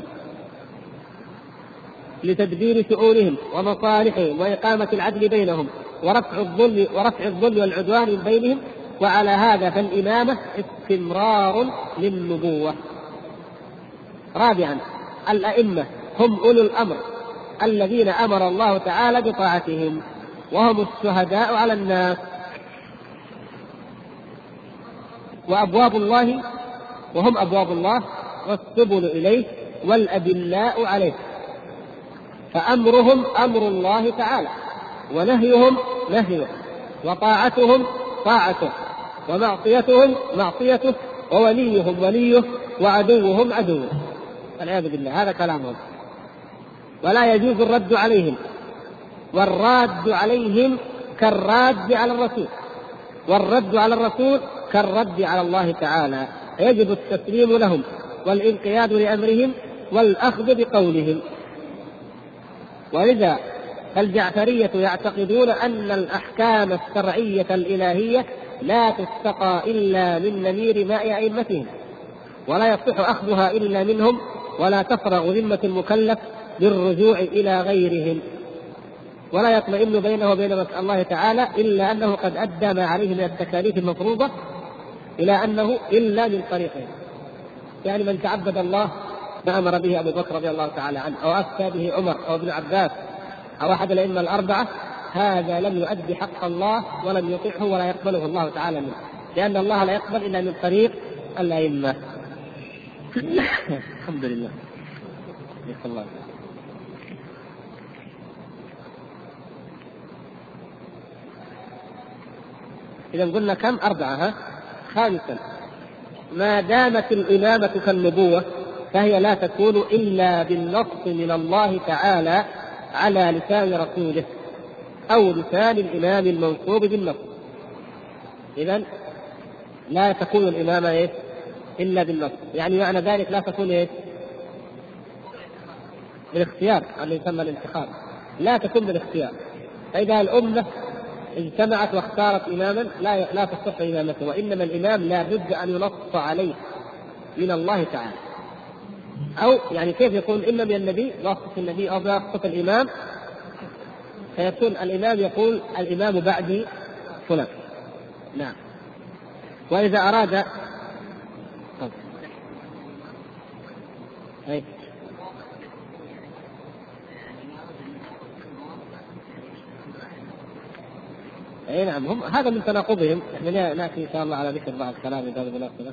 لتدبير شؤونهم ومصالحهم وإقامة العدل بينهم ورفع الظلم ورفع الظلم والعدوان من بينهم. وعلى هذا فالإمامة استمرار للنبوة. رابعا، الأئمة هم أولو الأمر الذين أمر الله تعالى بطاعتهم، وهم الشهداء على الناس وأبواب الله، وهم أبواب الله والسبل إليه والأدلاء عليه، فأمرهم أمر الله تعالى ونهيهم نهيه وطاعتهم طاعته ومعصيتهم معصيته ووليهم وليه وعدوهم عدوه، والعياذ بالله. هذا كلامهم، ولا يجوز الرد عليهم، والراد عليهم كالراد على الرسول، والرد على الرسول كالرد على الله تعالى، يجب التسليم لهم والانقياد لأمرهم والأخذ بقولهم. ولذا فالجعفرية يعتقدون أن الأحكام الشرعية الإلهية لا تستقى إلا من نمير ماء أئمتهم، ولا يصح أخذها إلا منهم، ولا تفرغ ذمة المكلف للرجوع إلى غيرهم، ولا يطمئن بينه وبين الله تعالى إلا أنه قد أدى ما عليه من التكاليف المفروضة إلى أنه إلا من طريقه. يعني من تعبد الله ما أمر به أبو بكر رضي الله تعالى عنه، أو أفتى به عمر أو ابن عباس أو أحد الأئمة الأربعة، هذا لم يؤدي حق الله ولم يطيعه ولا يقبله الله تعالى منه، لأن الله لا يقبل إلا من طريق الأئمة. الحمد لله. الله. إذا قلنا كم؟ أربعة. ها؟ خامسا، ما دامت الإمامة كالنبوة فهي لا تكون إلا بالنص من الله تعالى على لسان رسوله أو لسان الإمام المنصوب بالنص. إذن لا تكون الإمامة إيه؟ إلا بالنص، يعني معنى ذلك لا تكون إيه؟ بالاختيار، اللي يسمى الانتخاب، لا تكون بالاختيار. فإذا الأمة اجتمعت واختارت إماما لا لا تصح إمامته، وإنما الإمام لا بد أن ينص عليه من الله تعالى. أو يعني كيف يكون إما من النبي بواسطة النبي أو بواسطة الإمام، فيكون الإمام يقول الإمام بعدي فلان. نعم. وإذا أراد طب. أي. أي نعم، هم هذا من تناقضهم. احنا نأتي إن شاء الله على ذكر بعض الكلام إذا بالمناسبة.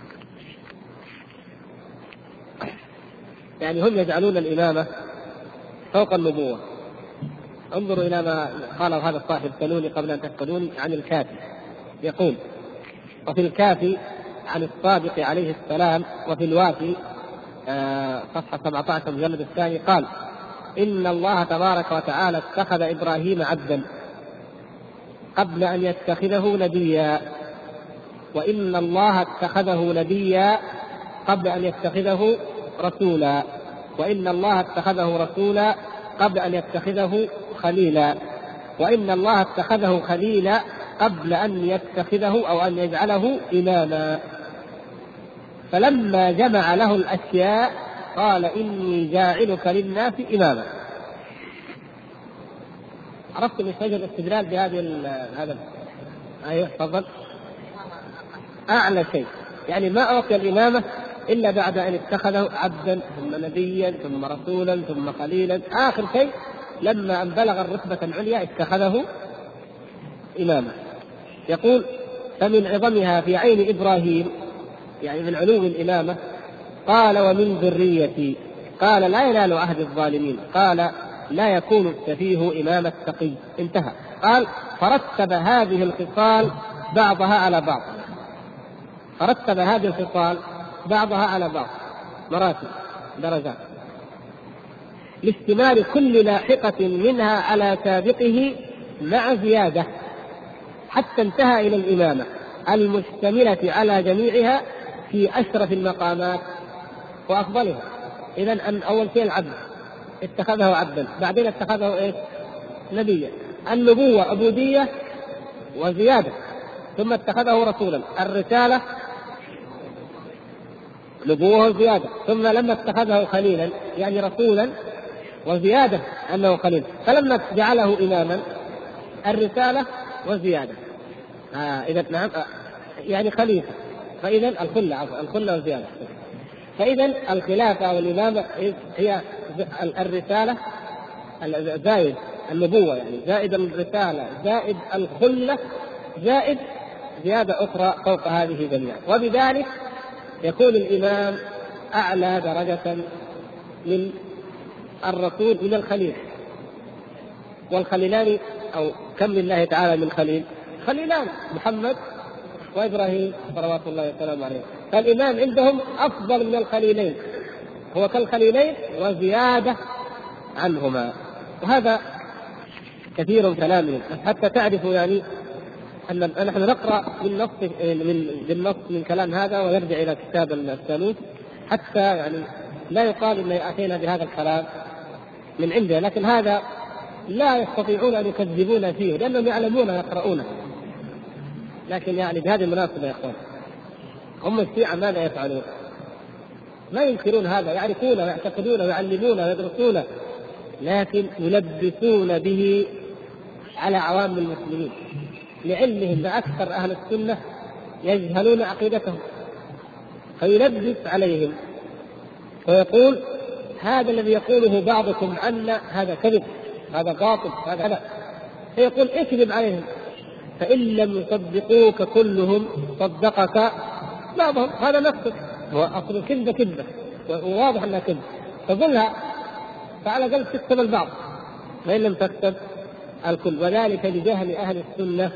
يعني هم يجعلون الإمامة فوق النبوة. انظروا إلى ما قال هذا الصاحب سلوني قبل أن تسألوني عن الكافي، يقول: وفي الكافي عن الصادق عليه السلام وفي الوافي آه صفحة سبعة عشر المجلد الثاني قال: إن الله تبارك وتعالى اتخذ إبراهيم عبدا قبل أن يتخذه نبيا، وإن الله اتخذه نبيا قبل أن يتخذه رسولا، وإن الله اتخذه رسولا قبل أن يتخذه خليلا، وإن الله اتخذه خليلا قبل أن يتخذه أو أن يجعله إماما. فلما جمع له الأشياء قال: إني جاعلك للناس إماما. عرفت من وجه الاستدلال بهذه هذا؟ أيوه تفضل. أعلى شيء يعني ما أعطي الإمامة إلا بعد أن اتخذه عبدا ثم نبيا ثم رسولا ثم خليلا، آخر شيء لما أن بلغ الرتبة العليا اتخذه إماما. يقول: فمن عظمها في عين إبراهيم، يعني من علو الإمامة، قال: ومن ذريتي. قال: لا ينال عهد الظالمين. قال: لا يكون السفيه إمام التقي. انتهى. قال: فرتب هذه الخصال بعضها على بعض، فرتب هذه الخصال بعضها على بعض، مراتب درجات، لاستمار كل لاحقة منها على سابقه مع زيادة، حتى انتهى إلى الإمامة المشتملة على جميعها في أشرف المقامات وأفضلها. إذن أن أول شيء العبد اتخذه عبدا، بعدين اتخذه إيه؟ نبيا. النبوة عبودية وزيادة، ثم اتخذه رسولا. الرسالة نبوة وزيادة، ثم لما اتخذه خليلا يعني رسولا وزيادة أنه خليل، فلما جعله إماما الرسالة وزيادة. آه إذا نعم آه يعني خليفة، فإذا الخلة الخلة وزيادة. فإذا الخلافة والإمامة هي الرسالة زائد النبوة، يعني زائد الرسالة زائد الخلة زائد زيادة أخرى فوق هذه جميعا، وبذلك يكون الإمام أعلى درجة من الرسول من الخليل. والخليلان أو كم لله تعالى من خليل؟ خليلان، محمد وإبراهيم صلوات الله وسلامه عليه. فالإمام عندهم أفضل من الخليلين، هو كالخليلين وزيادة عنهما. وهذا كثير كلامهم حتى تعرفوا يعني أن نحن نقرأ بالنص من بالنص من كلام هذا ونرجع إلى كتاب الثالوث، حتى يعني لا يقال إن أتينا بهذا الكلام من عنده، لكن هذا لا يستطيعون أن يكذبون فيه لأنهم يعلمون ويقرؤونه. لكن يعني بهذه المناسبة يا أخوان، هم الشيعة ماذا يفعلون؟ ما ينكرون هذا، يعرفونه ويعتقدونه ويعلمونه ويدرسونه، لكن يلبسون به على عوام المسلمين لعلمهم بأكثر أهل السنة يجهلون عقيدتهم، فيلبس عليهم ويقول: هذا الذي يقوله بعضكم عنا هذا كذب، هذا باطل، هذا هذا، فيقول اكذب عليهم، فإن لم يصدقوك كلهم صدقك بعضهم. هذا نفسه هو أصل كذبة كذبة وواضح أنها كذب، فقلها فعلى الأقل تكتب البعض وإن لم تكتب الكل. وذلك لجهل أهل السنة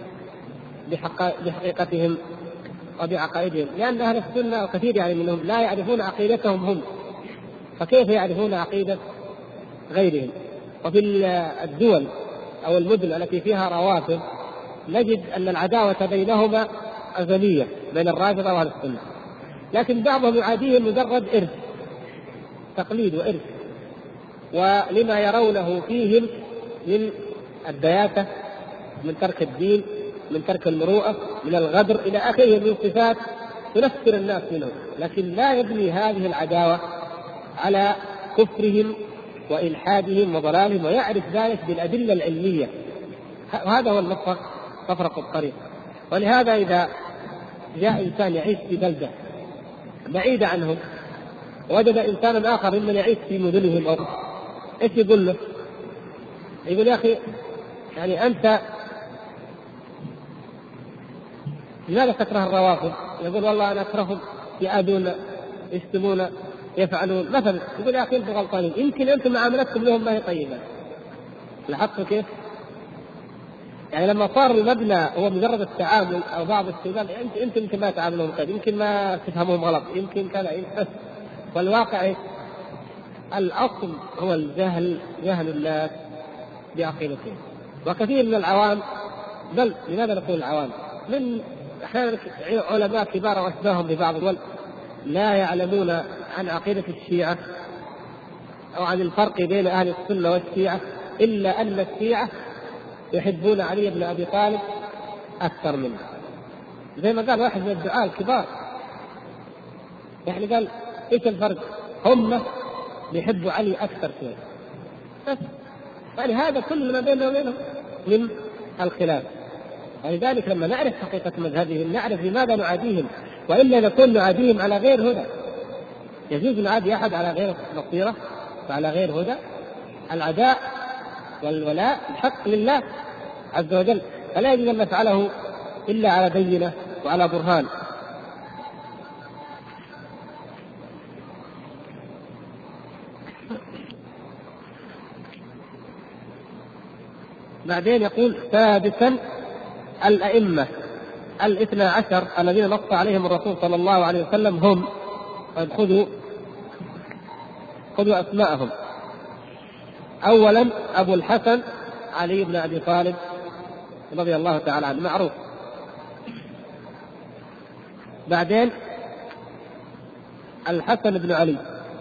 بحقيقتهم وبعقائدهم، لأن أهل السنة وكثير يعني منهم لا يعرفون عقيدتهم هم، فكيف يعرفون عقيدة غيرهم؟ وفي الدول أو المدن التي فيها روافض نجد أن العداوة بينهما أزلية بين الرافضة وأهل السنة، لكن بعضهم يعاديهم مجرد إرث، تقليد وإرث، ولما يرونه فيهم من الدياثة من ترك الدين، من ترك المروءة، من الغدر إلى آخره من صفات تنفر الناس منهم، لكن لا يبني هذه العداوة على كفرهم وإلحادهم وضلالهم، ويعرف ذلك بالأدلة العلمية. هذا هو المفرق، مفرق الطريق. ولهذا إذا جاء إنسان يعيش في بلدة بعيدة عنهم وجد إنسانا آخر ممن يعيش في مدنهم أو إيش يقول له؟ يقول يا أخي يعني أنت لماذا تكره الروافض؟ يقول والله أنا أكرههم يأذون يشتمون يفعلون مثلا. يقول يا أخي أنتم غلطانين، يمكن أنتم معاملتكم لهم ما هي طيبة. لاحظتوا كيف؟ يعني لما صار المبنى هو مجرد التعامل أو بعض السؤال، أنت يمكن ما تعاملهم كذا، يمكن ما تفهمهم غلط، يمكن كذا بس. والواقع الأصل هو الجهل، جهل الناس بعقيدتهم. وكثير من العوام، بل لماذا نقول العوام؟ من أحيانا علماء كبار وأشباههم ببعض الدول لا يعلمون عن عقيدة الشيعة أو عن الفرق بين أهل السنة والشيعة، إلا أن الشيعة يحبون علي بن أبي طالب أكثر منه. زي ما قال واحد من الدعاة الكبار، يعني قال إيش الفرق؟ هم بيحبوا علي أكثر شوي بس. يعني هذا كل ما بيننا وبينهم من الخلاف. ولذلك لما نعرف حقيقة مذهبهم نعرف لماذا نعاديهم، وإلا نكون نعاديهم على غير هدى. يجوز نعادي أحد على غير بصيرة وعلى غير هدى؟ العداء والولاء الحق لله عز وجل، فلا يجوز أن نفعله إلا على بينة وعلى برهان. بعدين يقول سادسا الأئمة الاثنى عشر الذين نص عليهم الرسول صلى الله عليه وسلم هم، خذوا خذوا أسماءهم. أولا أبو الحسن علي بن أبي طالب رضي الله تعالى عنه، معروف. بعدين الحسن بن علي،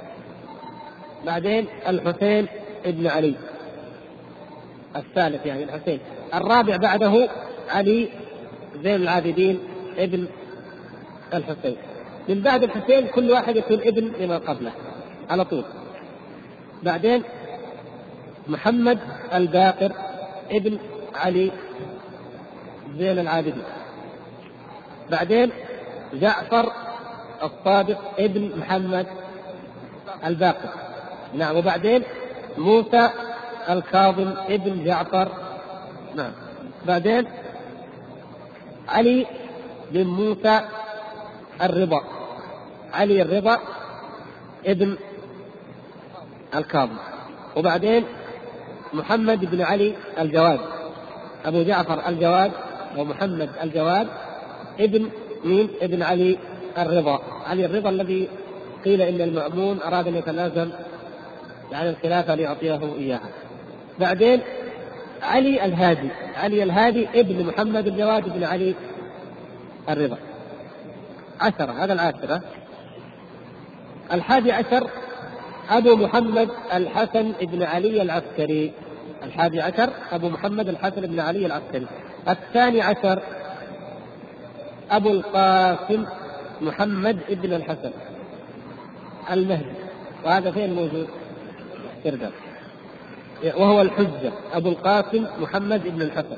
بعدين الحسين بن علي الثالث يعني الحسين. الرابع بعده علي زين العابدين ابن الحسين. من بعد الحسين كل واحد يكون ابن لما قبله على طول. بعدين محمد الباقر ابن علي زين العابدين. بعدين جعفر الصادق ابن محمد الباقر، نعم. وبعدين موسى الكاظم ابن جعفر، نعم. بعدين علي بن موسى الرضا، علي الرضا ابن الكاظم. وبعدين محمد بن علي الجواد، أبو جعفر الجواد ومحمد الجواد ابن مين؟ ابن علي الرضا، علي الرضا الذي قيل إن المأمون أراد أن يتنازل عن الخلافة ليعطيه إياها. بعدين علي الهادي، علي الهادي ابن محمد الجواد ابن علي الرضا. عشرة، هذا العاشرة. الحادي عشر أبو محمد الحسن ابن علي العسكري، الحادي عشر أبو محمد الحسن بن علي العسكري. الثاني عشر أبو القاسم محمد ابن الحسن المهدي، وهذا فين موجود؟ كردان، وهو الحجة أبو القاسم محمد ابن الحسن،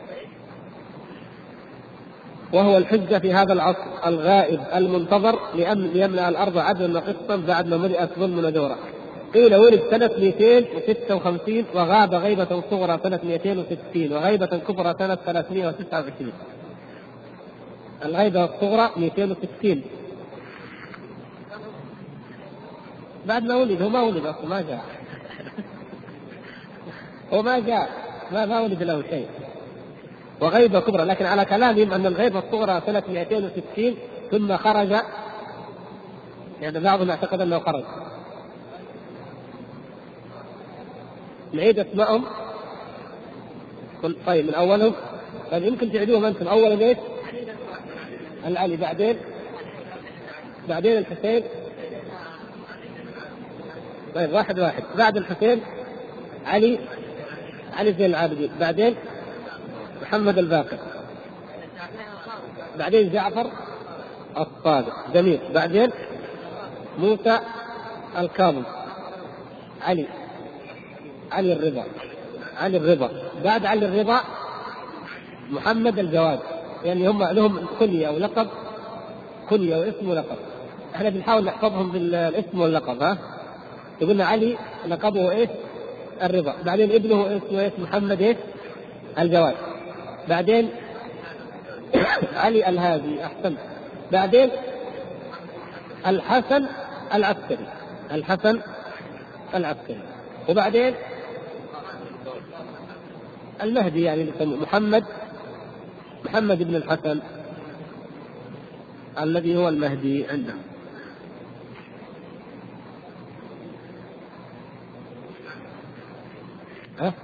وهو الحجة في هذا العصر الغائب المنتظر ليملأ الأرض عدلا وقسطا بعد ما ملئت ظلم ودورة. قيل ولد سنة مئتين وستة وخمسين وغاب غيبة صغرى سنة مئتين وستين وغيبة كبرى سنة ثلاثمائة وتسعة وعشرين. الغيبة الصغرى مئتين وستين بعد ما ولد. هو ما ولد أصلا، ما جاء هو ما جاء ما, ما ولد له شيء. وغيبة كبرى، لكن على كلامهم أن الغيبة الصغرى سنة مئتين وستين ثم خرج، يعني بعضهم اعتقد أنه خرج. نعيد أسمائهم. طيب من أولهم، طيب يمكن تعيدوهم أنتم. أولا ليش؟ العلي، بعدين بعدين الحسين. طيب واحد واحد. بعد الحسين علي علي زين العابدين، بعدين محمد الباقر، بعدين جعفر الصادق، جميل. بعدين موسى الكاظم، علي علي الرضا علي الرضا بعد علي الرضا محمد الجواد. يعني هم لهم كنية أو لقب، كنية واسم ولقب. احنا بنحاول نحفظهم بالاسم واللقب. ها يقولنا علي لقبه ايش؟ الرضا. بعدين ابنه اسمه ايش؟ محمد ايش؟ الجواد. بعدين علي الهادي، احسن. بعدين الحسن العسكري، الحسن العسكري. وبعدين المهدي، يعني محمد محمد بن الحسن الذي هو المهدي عندهم. ها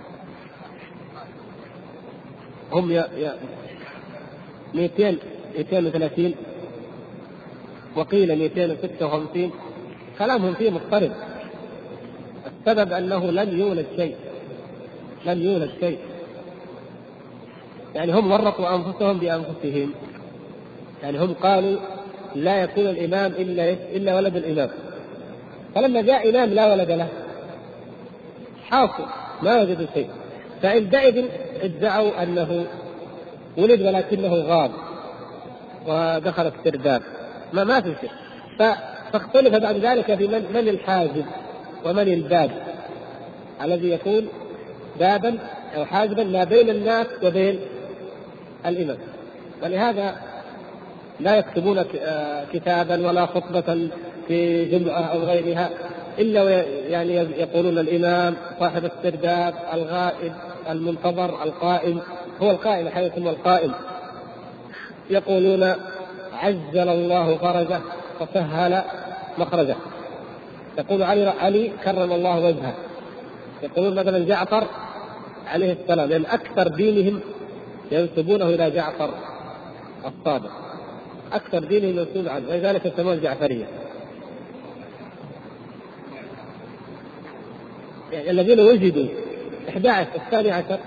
هم يا يا مئتين مئتين وثلاثين وقيل مئتين وستة وخمسين، كلامهم فيه مضطرب. السبب أنه لم يولد شيء، لم يولد شيء. يعني هم ورطوا أنفسهم بأنفسهم. يعني هم قالوا لا يكون الإمام إلا إلا ولد الإمام، فلما جاء إمام لا ولد له حاصل ما وجدوا شيء. فعندئذ ادعوا أنه ولد ولكنه غاب ودخل السرداب، ما ما في شيء. فاختلف بعد ذلك في من, من الحاجب ومن الباب الذي يكون بابا أو حاجبا ما بين الناس وبين الإمام. ولهذا لا يكتبون كتابا ولا خطبة في جمعة أو غيرها إلا يعني يقولون الإمام صاحب السرداب الغائب المنتظر القائم، هو القائم حيث هو القائم. يقولون عجل الله فرجه وسهل مخرجه. يقول علي علي كرم الله وجهه. يقولون مثلا جعفر عليه السلام، لأن يعني أكثر دينهم ينسبونه إلى جعفر الصادق، أكثر دينهم ينسبون عنه، ولذلك يسمون الجعفرية. يعني الذين وجدوا أحد عشر الثاني عشر،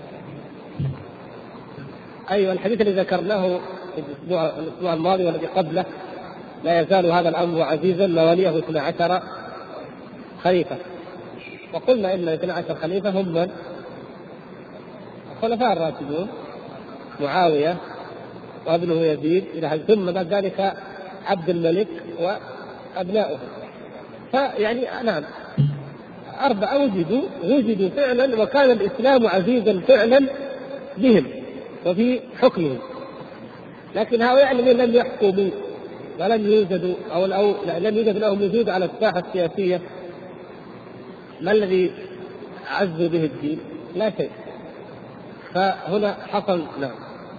أيوة الحديث الذي ذكرناه في الأسبوع الأسبوع الماضي والذي قبله، لا يزال هذا الأمر عزيزا مواليه اثنا عشر خليفة. وقلنا إن اثنا عشر خليفة هم من؟ الخلفاء الراشدون، معاوية وابنه يزيد إلى ثم بعد ذلك عبد الملك وأبناؤه. فيعني نعم أربعة وجدوا وجدوا فعلا، وكان الإسلام عزيزا فعلا بهم وفي حكمهم. لكن هؤلاء الذين لم يحكموا ولم يوجدوا أو, أو لم يوجد لهم وجود على الساحة السياسية، ما الذي عزوا به الدين؟ لا شيء. فهنا حصل نعم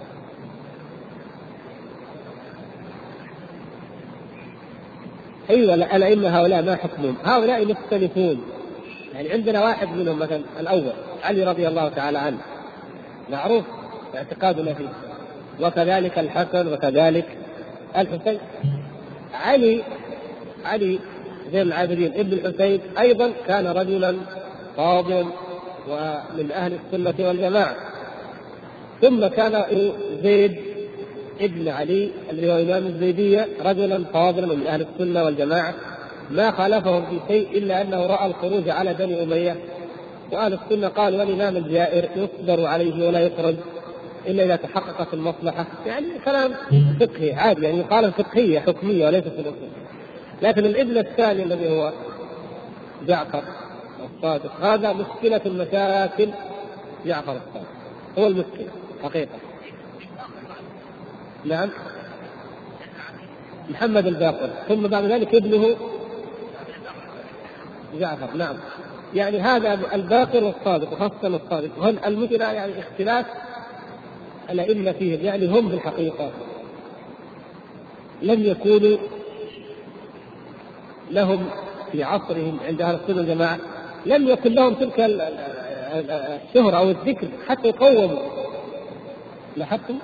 أيوة الأئمة هؤلاء ما حكمهم، هؤلاء مختلفون. يعني عندنا واحد منهم مثلا الأول علي رضي الله تعالى عنه معروف اعتقادنا فيه، وكذلك الحسن وكذلك الحسين. علي علي زين العابدين ابن الحسين أيضا كان رجلا فاضلا ومن أهل السنة والجماعة. ثم كان زيد ابن علي اللي هو إمام الزيدية رجلا فاضلا من أهل السنة والجماعة، ما خالفهم في شيء إلا أنه رأى الخروج على بني أمية، وأهل السنة قالوا والإمام الجائر يصبر عليه ولا يخرج إلا إذا تحققت المصلحة. يعني كلام فقهي عادي، يعني قال فقهية حكمية وليس في الأصول. لكن الابن الثاني الذي هو جعفر الصادق هذا مشكلة المشاكل. جعفر الصادق هو المشكلة حقيقة. نعم محمد الباقر، ثم بعد ذلك ابنه جعفر. نعم يعني هذا الباقر والصادق وخاصة الصادق هل المشكلة يعني اختلاف الأئمة فيهم. يعني هم بالحقيقة لم يكونوا لهم في عصرهم عند أهل السنة والجماعة، لم يكن لهم تلك الشهرة أو الذكر حتى يقوموا. لاحظتم؟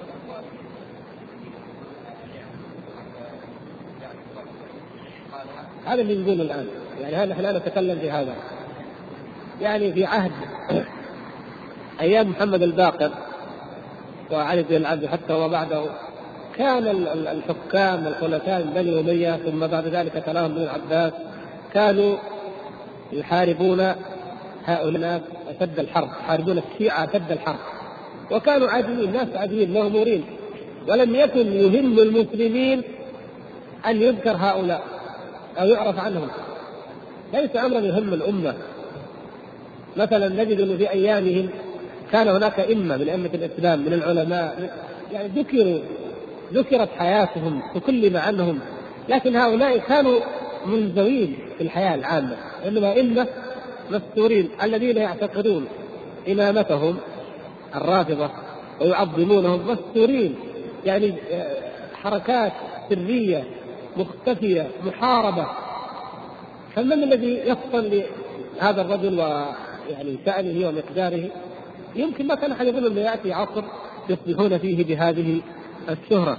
هذا اللي نقوله الآن. يعني هذا احنا نتكلم في هذا. يعني في عهد أيام محمد الباقر وعلي بن العبد حتى وبعده كان الحكام والخلفاء من بني أمية ثم بعد ذلك تلاهم بن العباس كانوا يحاربون هؤلاء أشد الحرب، يحاربون الشيعة أشد الحرب، وكانوا عاديين، ناس عاديين مغمورين، ولم يكن يهم المسلمين أن يذكر هؤلاء أو يعرف عنهم، ليس أمرا يهم الأمة. مثلا نجد أن في أيامهم كان هناك إمة من أئمة الإسلام من العلماء، يعني ذكروا ذكرت حياتهم وكلم عنهم، لكن هؤلاء كانوا منزوين في الحياة العامة، إنما إمة مستورين الذين يعتقدون إمامتهم الرافضة ويعظمونهم مستورين، يعني حركات سرية مختفية محاربة. فمن الذي يفطن لهذا الرجل ويعني شأنه ومقداره؟ يمكن ما كان أحد يظن أنه يأتي عصر يصبحون فيه بهذه الشهرة.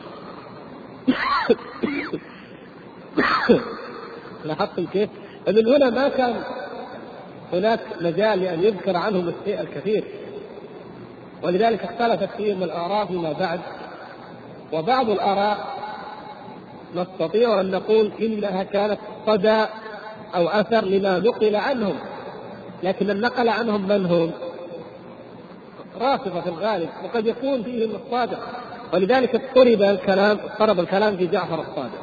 لاحظتم كيف؟ من هنا ما كان هناك مجال لأن يذكر عنهم الشيء الكثير، ولذلك اختلفت فيهم الآراء فيما بعد. وبعض الآراء نستطيع أن نقول إنها كانت صدى أو أثر لما نقل عنهم، لكن النقل عنهم من هم؟ رافضة في الغالب، وقد يكون فيهم الصادق، ولذلك اضطرب الكلام اضطرب الكلام في جعفر الصادق.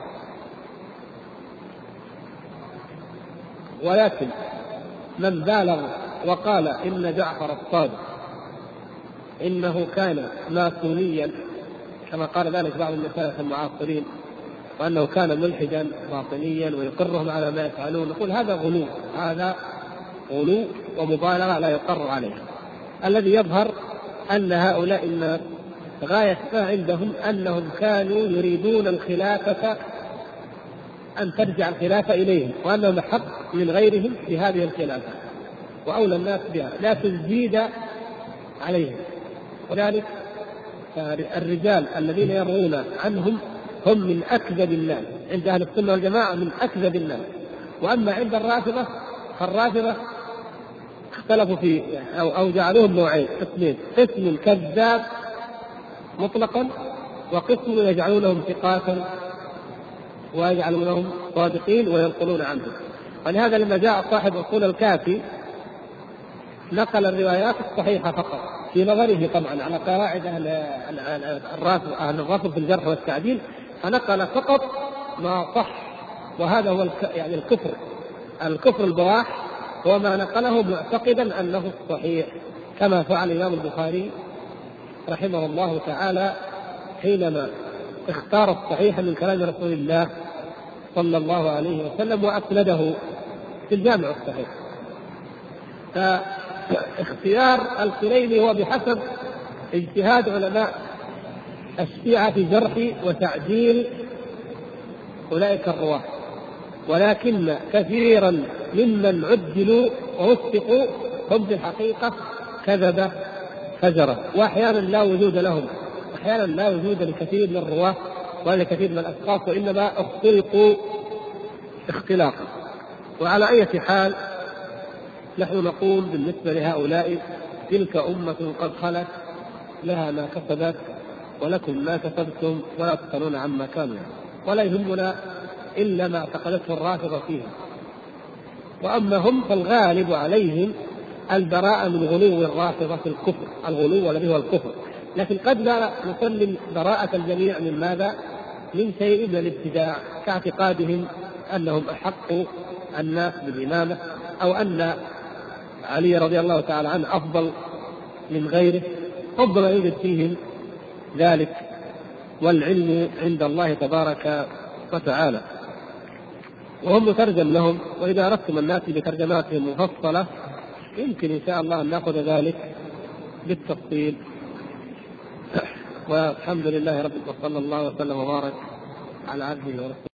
ولكن من بالغ وقال إن جعفر الصادق إنه كان ماسونيا كما قال ذلك بعض المشايخ المعاصرين، وأنه كان ملحدا باطنيا ويقرهم على ما يفعلون، نقول هذا غلو، هذا غلو ومبالغة لا يقر عليها. الذي يظهر أن هؤلاء الناس غاية ما عندهم أنهم كانوا يريدون الخلافة، أن ترجع الخلافة إليهم، وأنهم حق من غيرهم في هذه الخلافة وأولى الناس بها، لا تزيد عليهم. وذلك الرجال الذين يروون عنهم هم من أكذب الناس عند أهل السنة والجماعة، من أكذب الناس. وأما عند الرافضة فالرافضة اختلفوا في أو, أو جعلوهم نوعين، قسمين: قسم كذاب مطلقا، وقسم يجعلونهم ثقاتا ويجعلونهم صادقين وينقلون عنهم. ولهذا لما جاء صاحب أصول الكافي نقل الروايات الصحيحة فقط في نظره، طبعا على قواعد أهل أهل الرفض في الجرح والتعديل، فنقل فقط ما صح، وهذا هو يعني الكفر الكفر البواح، هو ما نقله معتقدا أنه الصحيح، كما فعل الإمام البخاري رحمه الله تعالى حينما اختار الصحيح من كلام رسول الله صلى الله عليه وسلم وأسنده في الجامع الصحيح. فاختيار الكليني هو بحسب اجتهاد علماء الشيعة في جرح وتعديل أولئك الرواة، ولكن كثيرا ممن عدلوا ووثقوا هم في الحقيقة كذبة فجرة، وأحيانا لا وجود لهم، أحيانا لا وجود لكثير من الرواة ولا كثير من الأشخاص، وإنما اختلقوا اختلاقا. وعلى أي حال نحن نقول بالنسبة لهؤلاء: تلك أمة قد خلت لها ما كسبت ولكم ما كسبتم ولا تسألون عما كانوا، ولا يهمنا إلا ما اعتقدته الرافضة فيها. وأما هم فالغالب عليهم البراءة من غلو الرافضة في الكفر، الغلو الذي هو الكفر، لكن قد لا نسلم براءة الجميع من ماذا؟ من شيء من الابتداع، كاعتقادهم أنهم أحق الناس بالإمامة، أو أن علي رضي الله تعالى عنه أفضل من غيره، ربما يوجد فيهم ذلك، والعلم عند الله تبارك وتعالى. وهم مترجم لهم، وإذا أردتم الناس بترجماتهم مفصلة يمكن إن شاء الله أن نأخذ ذلك بالتفصيل. والحمد لله رب العالمين، وصلى الله وسلم وبارك على عبده ورسوله.